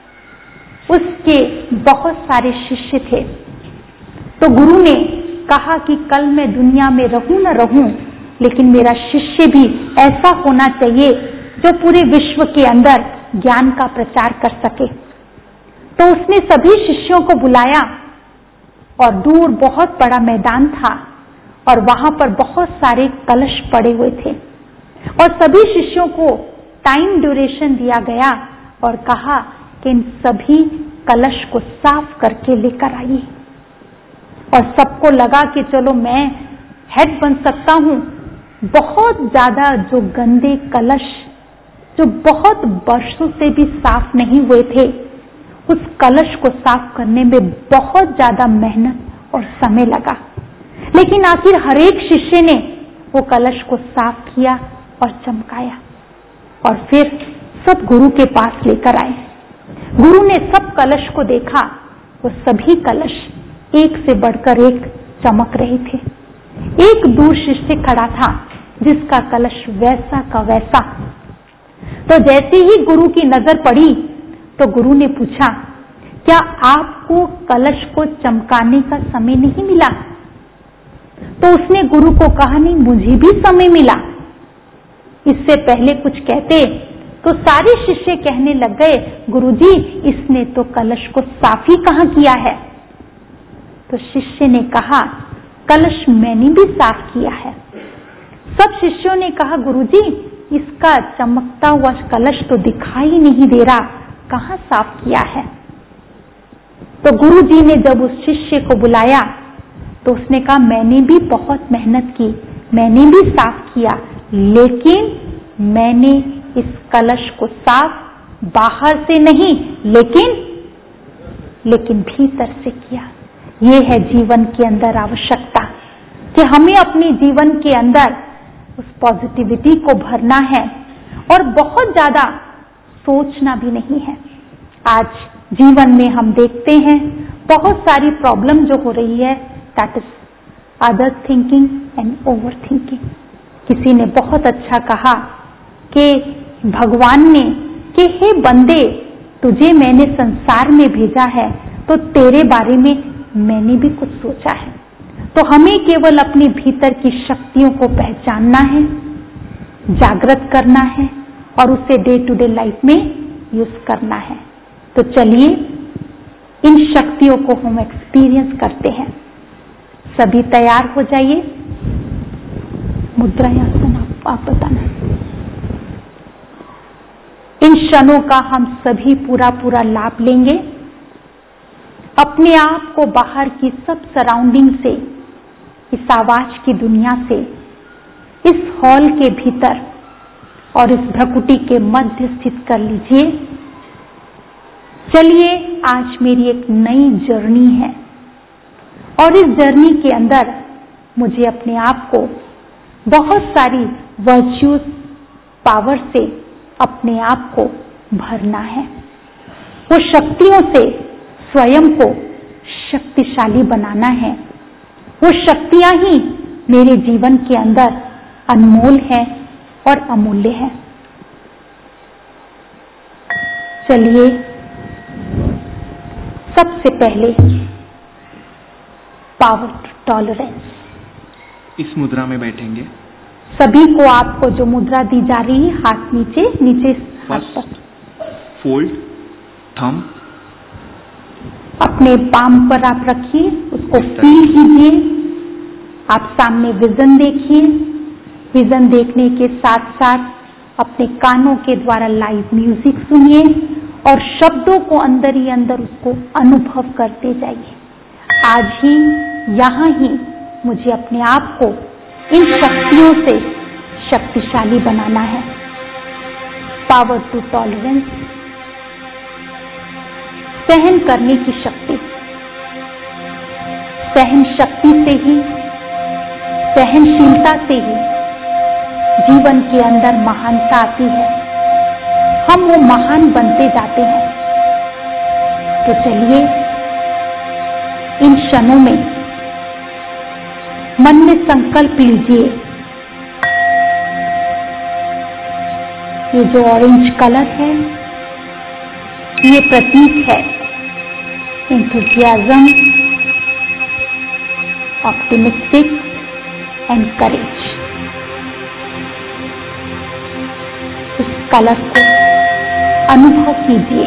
Speaker 2: उसके बहुत सारे शिष्य थे, तो गुरु ने कहा कि कल मैं दुनिया में रहूं न रहूं, लेकिन मेरा शिष्य भी ऐसा होना चाहिए जो पूरे विश्व के अंदर ज्ञान का प्रचार कर सके। तो उसने सभी शिष्यों को बुलाया और दूर बहुत बड़ा मैदान था और वहां पर बहुत सारे कलश पड़े हुए थे और सभी शिष्यों को टाइम ड्यूरेशन दिया गया और कहा कि इन सभी कलश को साफ करके लेकर आइए। और सबको लगा कि चलो मैं हेड बन सकता हूं। बहुत ज्यादा जो गंदे कलश जो बहुत वर्षों से भी साफ नहीं हुए थे, उस कलश को साफ करने में बहुत ज्यादा मेहनत और समय लगा, लेकिन आखिर हर एक शिष्य ने वो कलश को साफ किया और चमकाया और फिर सब गुरु के पास लेकर आए। गुरु ने सब कलश को देखा, वो सभी कलश एक से बढ़कर एक चमक रहे थे। एक दूर शिष्य खड़ा था जिसका कलश वैसा का वैसा। तो जैसे ही गुरु की नजर पड़ी तो गुरु ने पूछा, क्या आपको कलश को चमकाने का समय नहीं मिला? तो उसने गुरु को कहा, नहीं, मुझे भी समय मिला। इससे पहले कुछ कहते तो सारे शिष्य कहने लग गए, गुरुजी इसने तो कलश को साफ ही कहाँ किया है। तो शिष्य ने कहा, कलश मैंने भी साफ किया है। सब शिष्यों ने कहा, गुरुजी इसका चमकता हुआ कलश तो दिखाई नहीं दे रहा, कहाँ साफ किया है। तो गुरुजी ने जब उस शिष्य को बुलाया तो उसने कहा, मैंने भी बहुत मेहनत की, मैंने भी साफ किया, लेकिन मैंने इस कलश को साफ बाहर से नहीं लेकिन भीतर से किया। ये है जीवन के अंदर आवश्यकता कि हमें अपने जीवन के अंदर उस पॉजिटिविटी को भरना है और बहुत ज्यादा सोचना भी नहीं है। आज जीवन में हम देखते हैं बहुत सारी प्रॉब्लम जो हो रही है, that is other thinking and overthinking. किसी ने बहुत अच्छा कहा कि भगवान ने कि हे बंदे, तुझे मैंने संसार में भेजा है तो तेरे बारे में मैंने भी कुछ सोचा है। तो हमें केवल अपने भीतर की शक्तियों को पहचानना है, जागृत करना है और उसे डे टू डे लाइफ में यूज करना है। तो चलिए इन शक्तियों को हम एक्सपीरियंस करते हैं। सभी तैयार हो जाइए। मुद्रा आसन आप बताना। इन क्षणों का हम सभी पूरा पूरा लाभ लेंगे। अपने आप को बाहर की सब सराउंडिंग से, इस आवाज की दुनिया से, इस हॉल के भीतर और इस भ्रकुटी के मध्य स्थित कर लीजिए। चलिए, आज मेरी एक नई जर्नी है और इस जर्नी के अंदर मुझे अपने आप को बहुत सारी वर्च्यूज पावर से अपने आप को भरना है। वो शक्तियों से स्वयं को शक्तिशाली बनाना है। वो शक्तियां ही मेरे जीवन के अंदर अनमोल है और अमूल्य है। चलिए, सबसे पहले पावर टू टॉलरेंस।
Speaker 4: इस मुद्रा में बैठेंगे।
Speaker 2: सभी को आपको जो मुद्रा दी जा रही है, हाथ नीचे नीचे हाथ पर,
Speaker 4: फोल्ड थंब
Speaker 2: अपने पाम पर आप रखिए, उसको फील कीजिए। आप सामने विजन देखिए। विजन देखने के साथ साथ अपने कानों के द्वारा लाइव म्यूजिक सुनिए और शब्दों को अंदर ही अंदर उसको अनुभव करते जाइए। आज ही यहाँ ही मुझे अपने आप को इन शक्तियों से शक्तिशाली बनाना है। पावर टू टॉलरेंस, सहन करने की शक्ति। सहन शक्ति से ही, सहनशीलता से ही जीवन के अंदर महानता आती है। हम वो महान बनते जाते हैं। तो चलिए, इन क्षणों में मन में संकल्प लीजिए। ये जो ऑरेंज कलर है, ये प्रतीक है एंथुसियाज्म, ऑप्टिमिस्टिक एंड करेज। इस कलर को अनुभव कीजिए।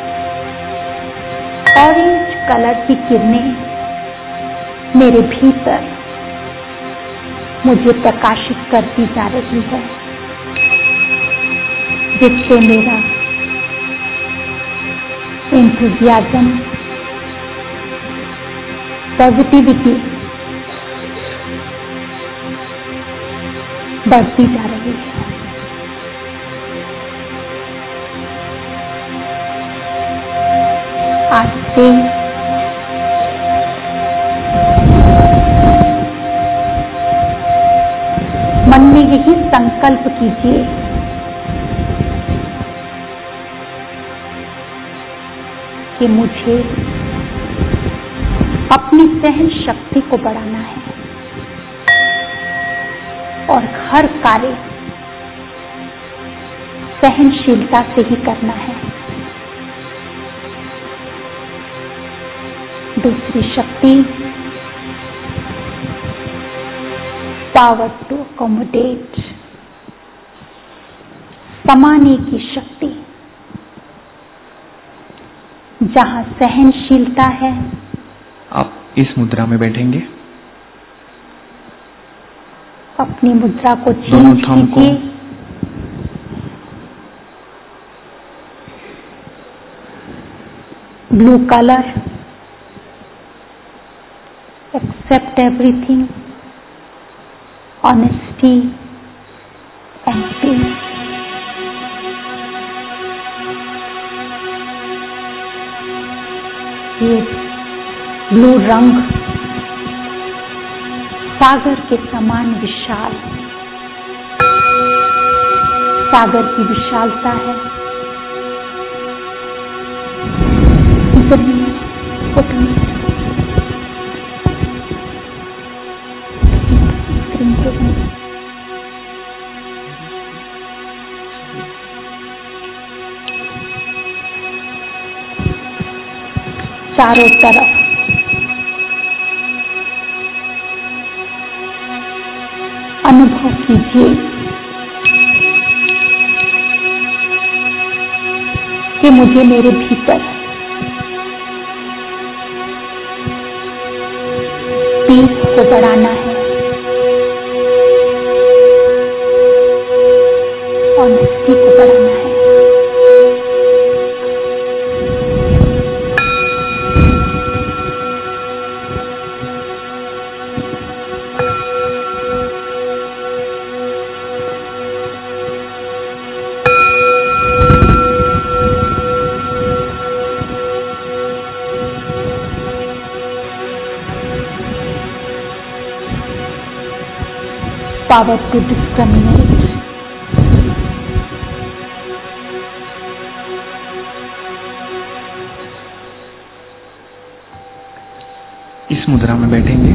Speaker 2: ऑरेंज कलर की किरणें मेरे भीतर मुझे प्रकाशित करती जा रही है, जिससे मेरा एंथुसियाज्म, पॉजिटिविटी बढ़ती जा रही है। आज से मन में यही संकल्प कीजिए कि मुझे अपनी सहन शक्ति को बढ़ाना है और हर कार्य सहनशीलता से ही करना है। दूसरी शक्ति, पावर टू अकोमोडेट, समाने की शक्ति। जहां सहनशीलता है,
Speaker 4: आप इस मुद्रा में बैठेंगे।
Speaker 2: अपनी मुद्रा को
Speaker 4: दोनों
Speaker 2: चेंज
Speaker 4: थंब को
Speaker 2: कीजिए। Blue colour, accept everything, honesty and peace. ये ब्लू रंग सागर के समान विशाल, सागर की विशालता है। जमीन चारों तरफ अनुभव कीजिए कि मुझे मेरे भीतर पीस को बढ़ाना है, ऑनेस्टी को बढ़ाना है। Power to discriminate.
Speaker 4: इस मुद्रा में बैठेंगे।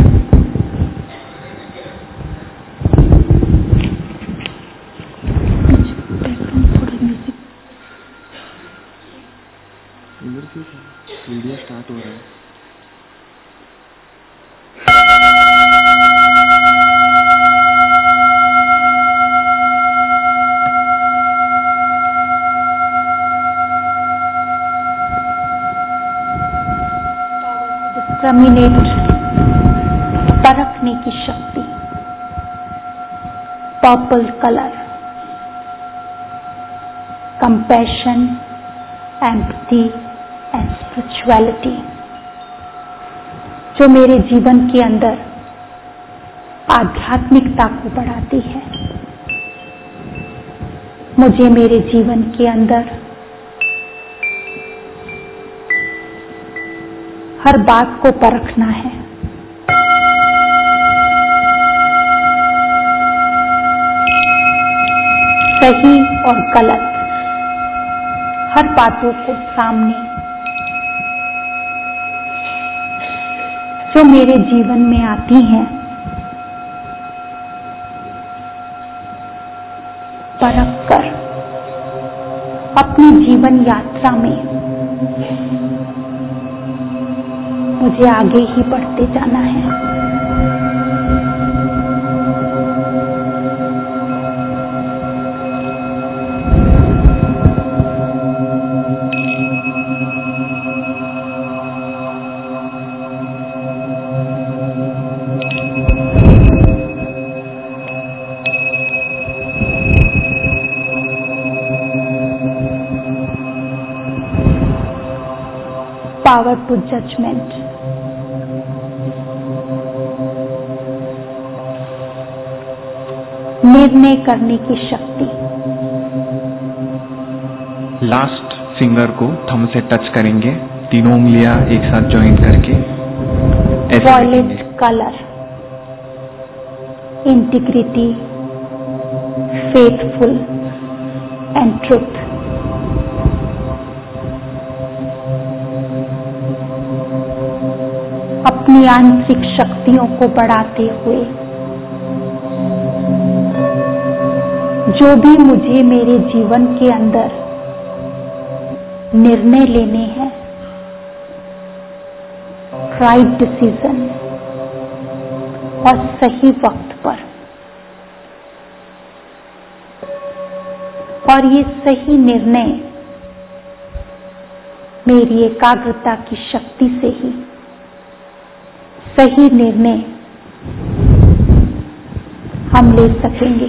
Speaker 4: वीडियो स्टार्ट हो रहा है।
Speaker 2: डिस्क्रिमिनेट, परखने की शक्ति। Purple colour, compassion, empathy and spirituality, जो मेरे जीवन के अंदर आध्यात्मिकता को बढ़ाती है। मुझे मेरे जीवन के अंदर हर बात को परखना है। सही और गलत हर बातों को सामने जो मेरे जीवन में आती हैं परख कर अपनी जीवन यात्रा में मुझे आगे ही बढ़ते जाना है। Power to judgment, निर्णय करने की शक्ति।
Speaker 4: लास्ट फिंगर को थंब से टच करेंगे, तीनों उंगलियां एक साथ ज्वाइन करके।
Speaker 2: Violet colour, integrity, faithful and truth. अपनी आंतरिक शक्तियों को बढ़ाते हुए जो भी मुझे मेरे जीवन के अंदर निर्णय लेने हैं, राइट डिसीजन और सही वक्त पर, और ये सही निर्णय मेरी एकाग्रता की शक्ति से ही सही निर्णय हम ले सकेंगे।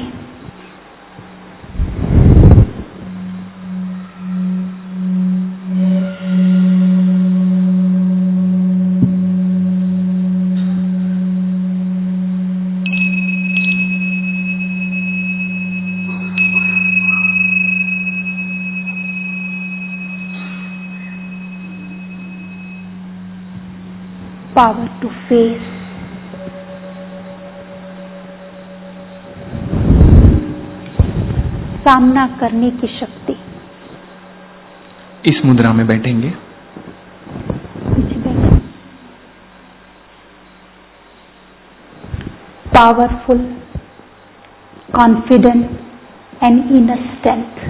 Speaker 2: Power to face, सामना करने की शक्ति।
Speaker 4: इस मुद्रा में बैठेंगे।
Speaker 2: Powerful, confident and inner strength.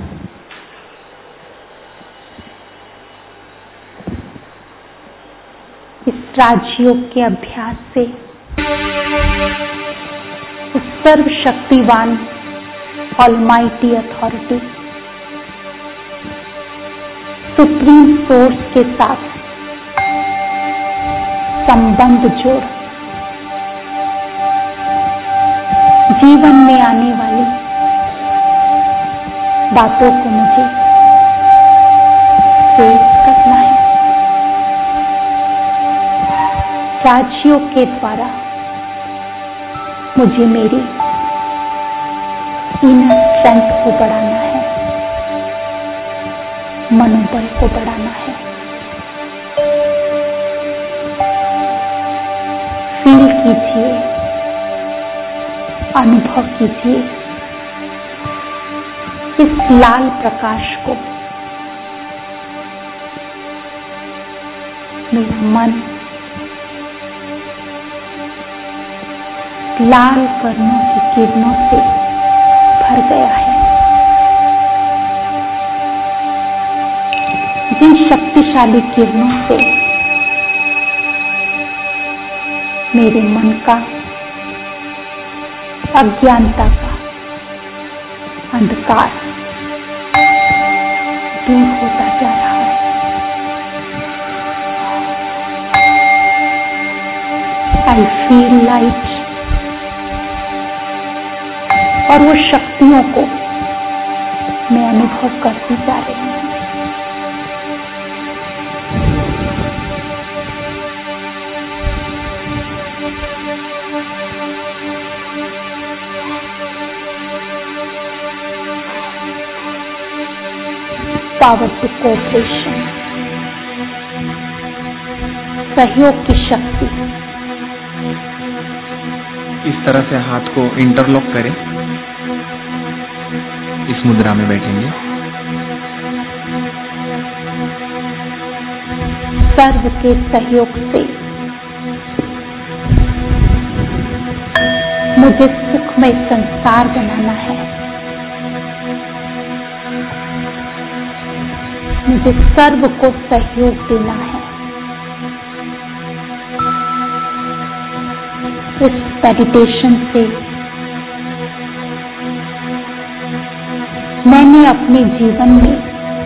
Speaker 2: इस राजयोग के अभ्यास से उस सर्वशक्तिवान ऑलमाइटी अथॉरिटी सुप्रीम सोर्स के साथ संबंध जोड़ जीवन में आने वाली बातों को मुझे फेस करना है। राजयोग के द्वारा मुझे मेरी इनर स्ट्रेंथ को बढ़ाना है, मनोबल को बढ़ाना है। फील कीजिए अनुभव कीजिए इस लाल प्रकाश को। मेरा मन लाल वर्णों की किरणों से भर गया है। जिन शक्तिशाली किरणों से मेरे मन का अज्ञानता का अंधकार दूर होता जा रहा है। आई फील लाइट, और वो शक्तियों को मैं अनुभव करती जा रही हूँ। पावर टू कोऑपरेशन, सहयोग की शक्ति।
Speaker 4: इस तरह से हाथ को इंटरलॉक करें, इस मुद्रा में बैठेंगे।
Speaker 2: सर्व के सहयोग से मुझे सुखमय संसार बनाना है। मुझे सर्व को सहयोग देना है। इस मेडिटेशन से मैंने अपने जीवन में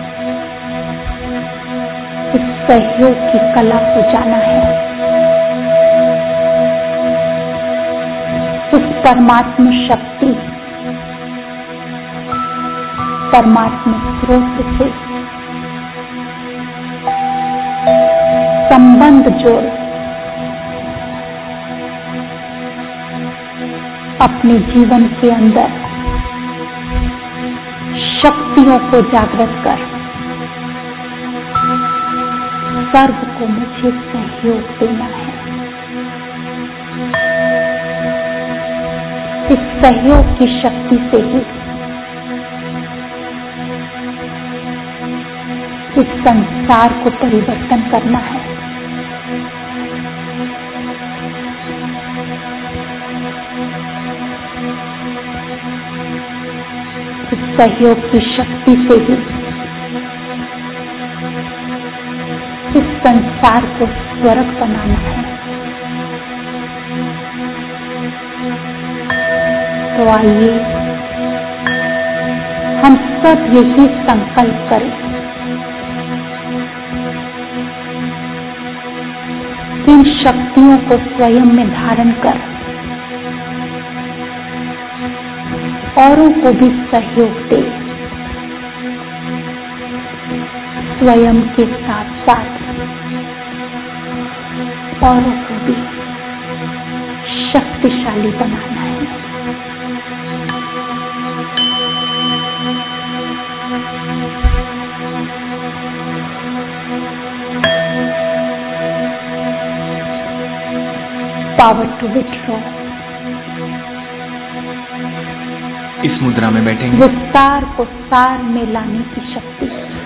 Speaker 2: इस सहयोग की कला को जाना है। उस परमात्मा शक्ति, परमात्मा स्रोत से संबंध जोड़ अपने जीवन के अंदर शक्तियों को जागृत कर सर्व को मुझे सहयोग देना है। इस सहयोग की शक्ति से ही इस संसार को परिवर्तन करना है। इस सहयोग की शक्ति से ही इस संसार को स्वर्ग बनाना है। तो आइए हम सब यही संकल्प करें कि इन शक्तियों को स्वयं में धारण कर औरों को भी सहयोग दे। स्वयं के साथ साथ औरों को भी शक्तिशाली बनाना है। पावर टू विथड्रॉ,
Speaker 4: इस मुद्रा में बैठेंगे।
Speaker 2: विस्तार को सार में लाने की शक्ति।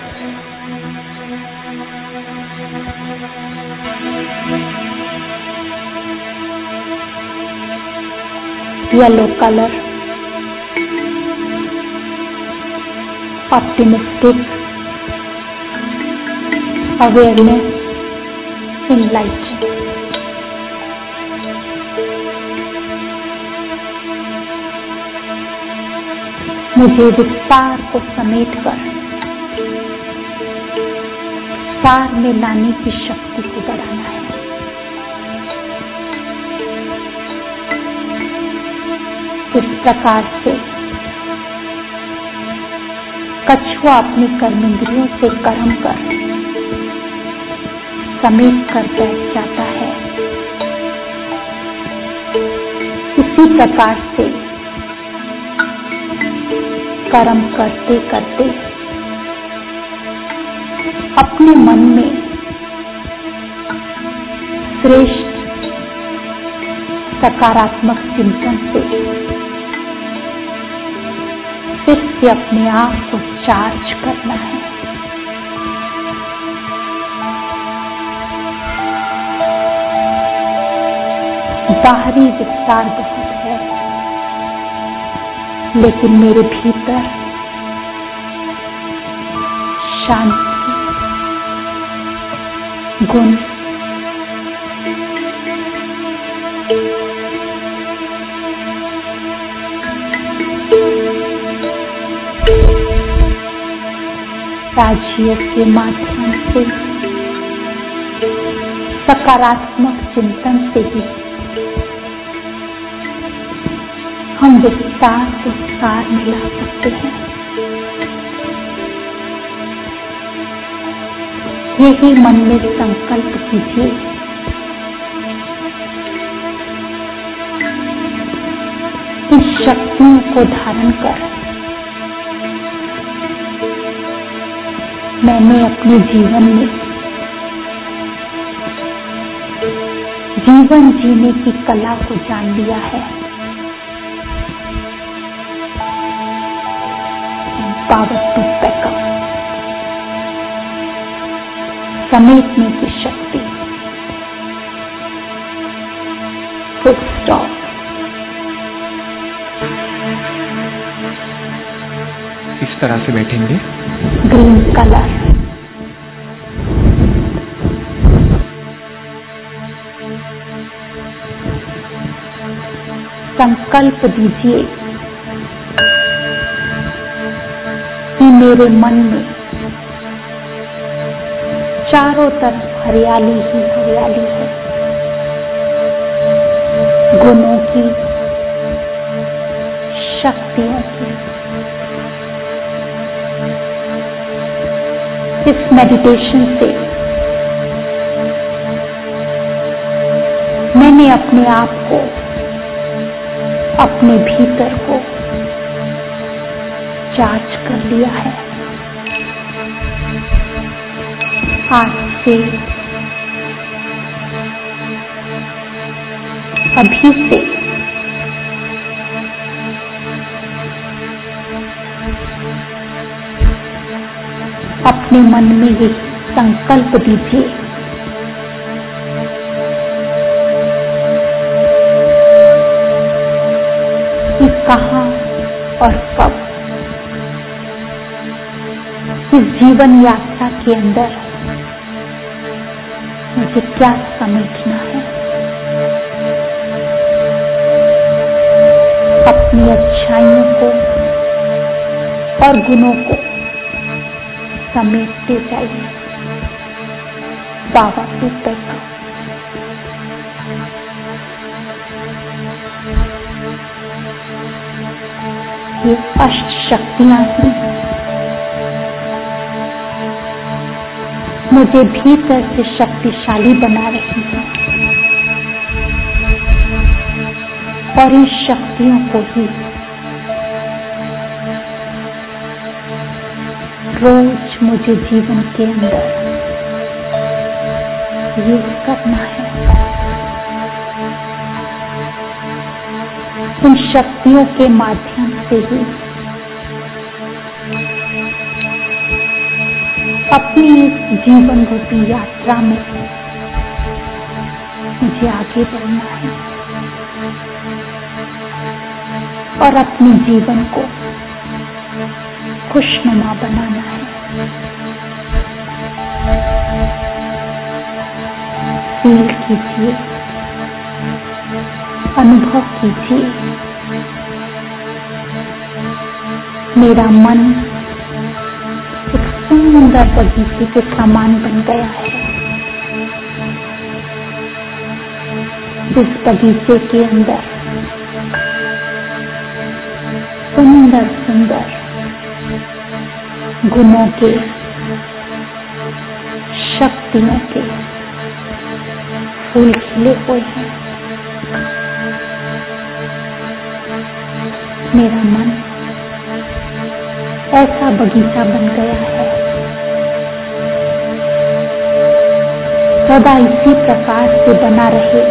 Speaker 2: Yellow colour, optimistic, awareness, enlighten. मुझे विस्तार को समेटकर सार में लाने की शक्ति को बढ़ाना है। इस प्रकार से कछुआ अपने कर्मेंद्रियों से कर्म कर समेट कर बैठ जाता है, इसी प्रकार से कर्म करते करते अपने मन में श्रेष्ठ सकारात्मक चिंतन से से अपने आप को चार्ज करना है। बाहरी विस्तार बहुत है, लेकिन मेरे भीतर शांति, गुण, राजयोग के माध्यम से, सकारात्मक चिंतन से ही हम विस्तार को सार में ला सकते हैं। यही मन में संकल्प कीजिए, इन शक्तियों को धारण कर मैंने अपने जीवन में जीवन जीने की कला को जान लिया है। पावर टू बैकअप, समेटने की शक्ति, फुल स्टॉप।
Speaker 4: इस तरह से बैठेंगे।
Speaker 2: ग्रीन कलर, संकल्प दीजिए कि मेरे मन में चारों तरफ हरियाली ही हरियाली है, गुणों की, शक्तियों की। इस मेडिटेशन से मैंने अपने आप को, अपने भीतर को चार्ज कर लिया है। आज से, अभी से अपने मन में ये संकल्प दीजिए, कि कहाँ और कब इस जीवन यात्रा के अंदर मुझे क्या समेटना है। अपनी अच्छाइयों को और गुणों को समेटते जाइए। Power to backup. ये अष्ट शक्तियां ही मुझे भीतर से शक्तिशाली बना रही है, और इन शक्तियों को ही रोज मुझे जीवन के अंदर यूज करना है। इन शक्तियों के माध्यम से ही अपनी इस जीवन रूपी यात्रा में मुझे आगे बढ़ना है और अपने जीवन को खुशनुमा बनाना है। फील कीजिए, अनुभव कीजिए, मेरा मन एक सुंदर बगीचे के समान बन गया है। इस बगीचे के अंदर सुंदर सुंदर गुणों के, शक्तियों के फूल खिले हुए हैं। मेरा मन ऐसा बगीचा बन गया है, सदा इसी प्रकार से बना रहे।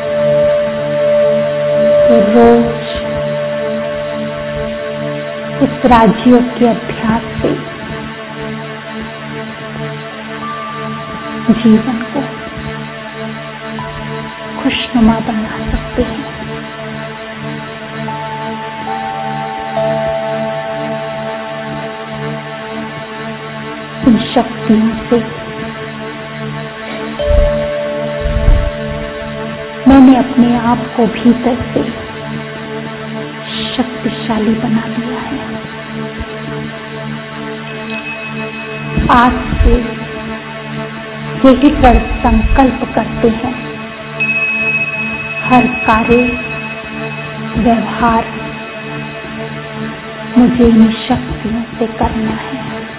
Speaker 2: तो रोज इस इस राजयोग के अभ्यास से जीवन को खुशनुमा बना सकते हैं। इन शक्तियों से मैंने अपने आप को भीतर से शक्तिशाली बना दिया है। आज से यही दृढ़ संकल्प करते हैं, हर कार्य व्यवहार मुझे इन शक्तियों से करना है।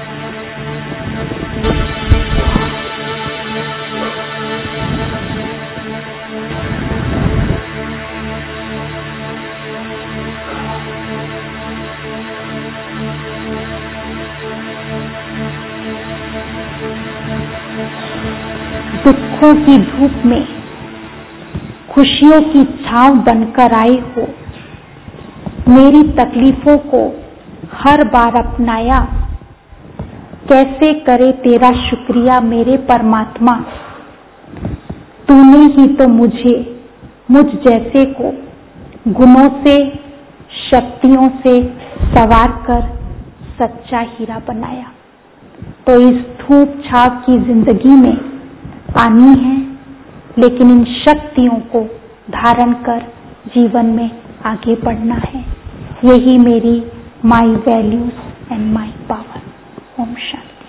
Speaker 2: दुखों की धूप में खुशियों की छांव बनकर आए हो, मेरी तकलीफों को हर बार अपनाया, कैसे करे तेरा शुक्रिया मेरे परमात्मा। तूने ही तो मुझे, मुझ जैसे को गुणों से शक्तियों से सवार कर सच्चा हीरा बनाया। तो इस धूप छाव की जिंदगी में आनी है, लेकिन इन शक्तियों को धारण कर जीवन में आगे बढ़ना है। यही मेरी my values and my power. ओम शांति।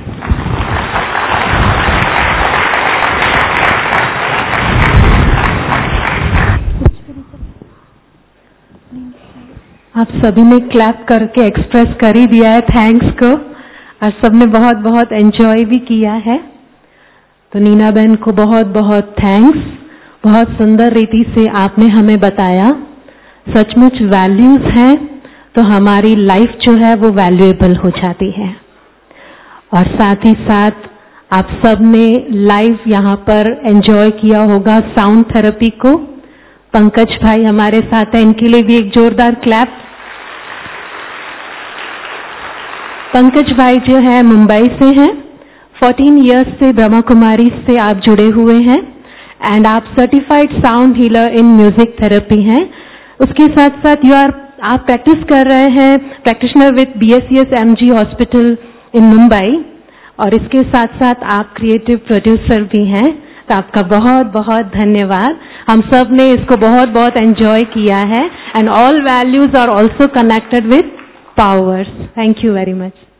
Speaker 1: आप सभी ने क्लैप करके एक्सप्रेस कर ही दिया है थैंक्स को, और सबने बहुत बहुत एंजॉय भी किया है। तो नीना बहन को बहुत बहुत थैंक्स। बहुत सुंदर रीति से आपने हमें बताया। सचमुच वैल्यूज हैं तो हमारी लाइफ जो है वो वैल्यूएबल हो जाती है। और साथ ही साथ आप सब ने लाइव यहाँ पर एंजॉय किया होगा साउंड थेरेपी को। पंकज भाई हमारे साथ हैं, इनके लिए भी एक जोरदार क्लैप। पंकज भाई जो है मुंबई से हैं, 14 इयर्स से ब्रह्मा कुमारी से आप जुड़े हुए हैं एंड आप certified sound healer in music therapy हैं। उसके साथ साथ आप प्रैक्टिस कर रहे हैं, practitioner with BSCS MG hospital in Mumbai, और इसके साथ साथ आप क्रिएटिव प्रोड्यूसर भी हैं। तो आपका बहुत बहुत धन्यवाद। हम सब ने इसको बहुत बहुत एंजॉय किया है and all values are also connected with powers. Thank you very much.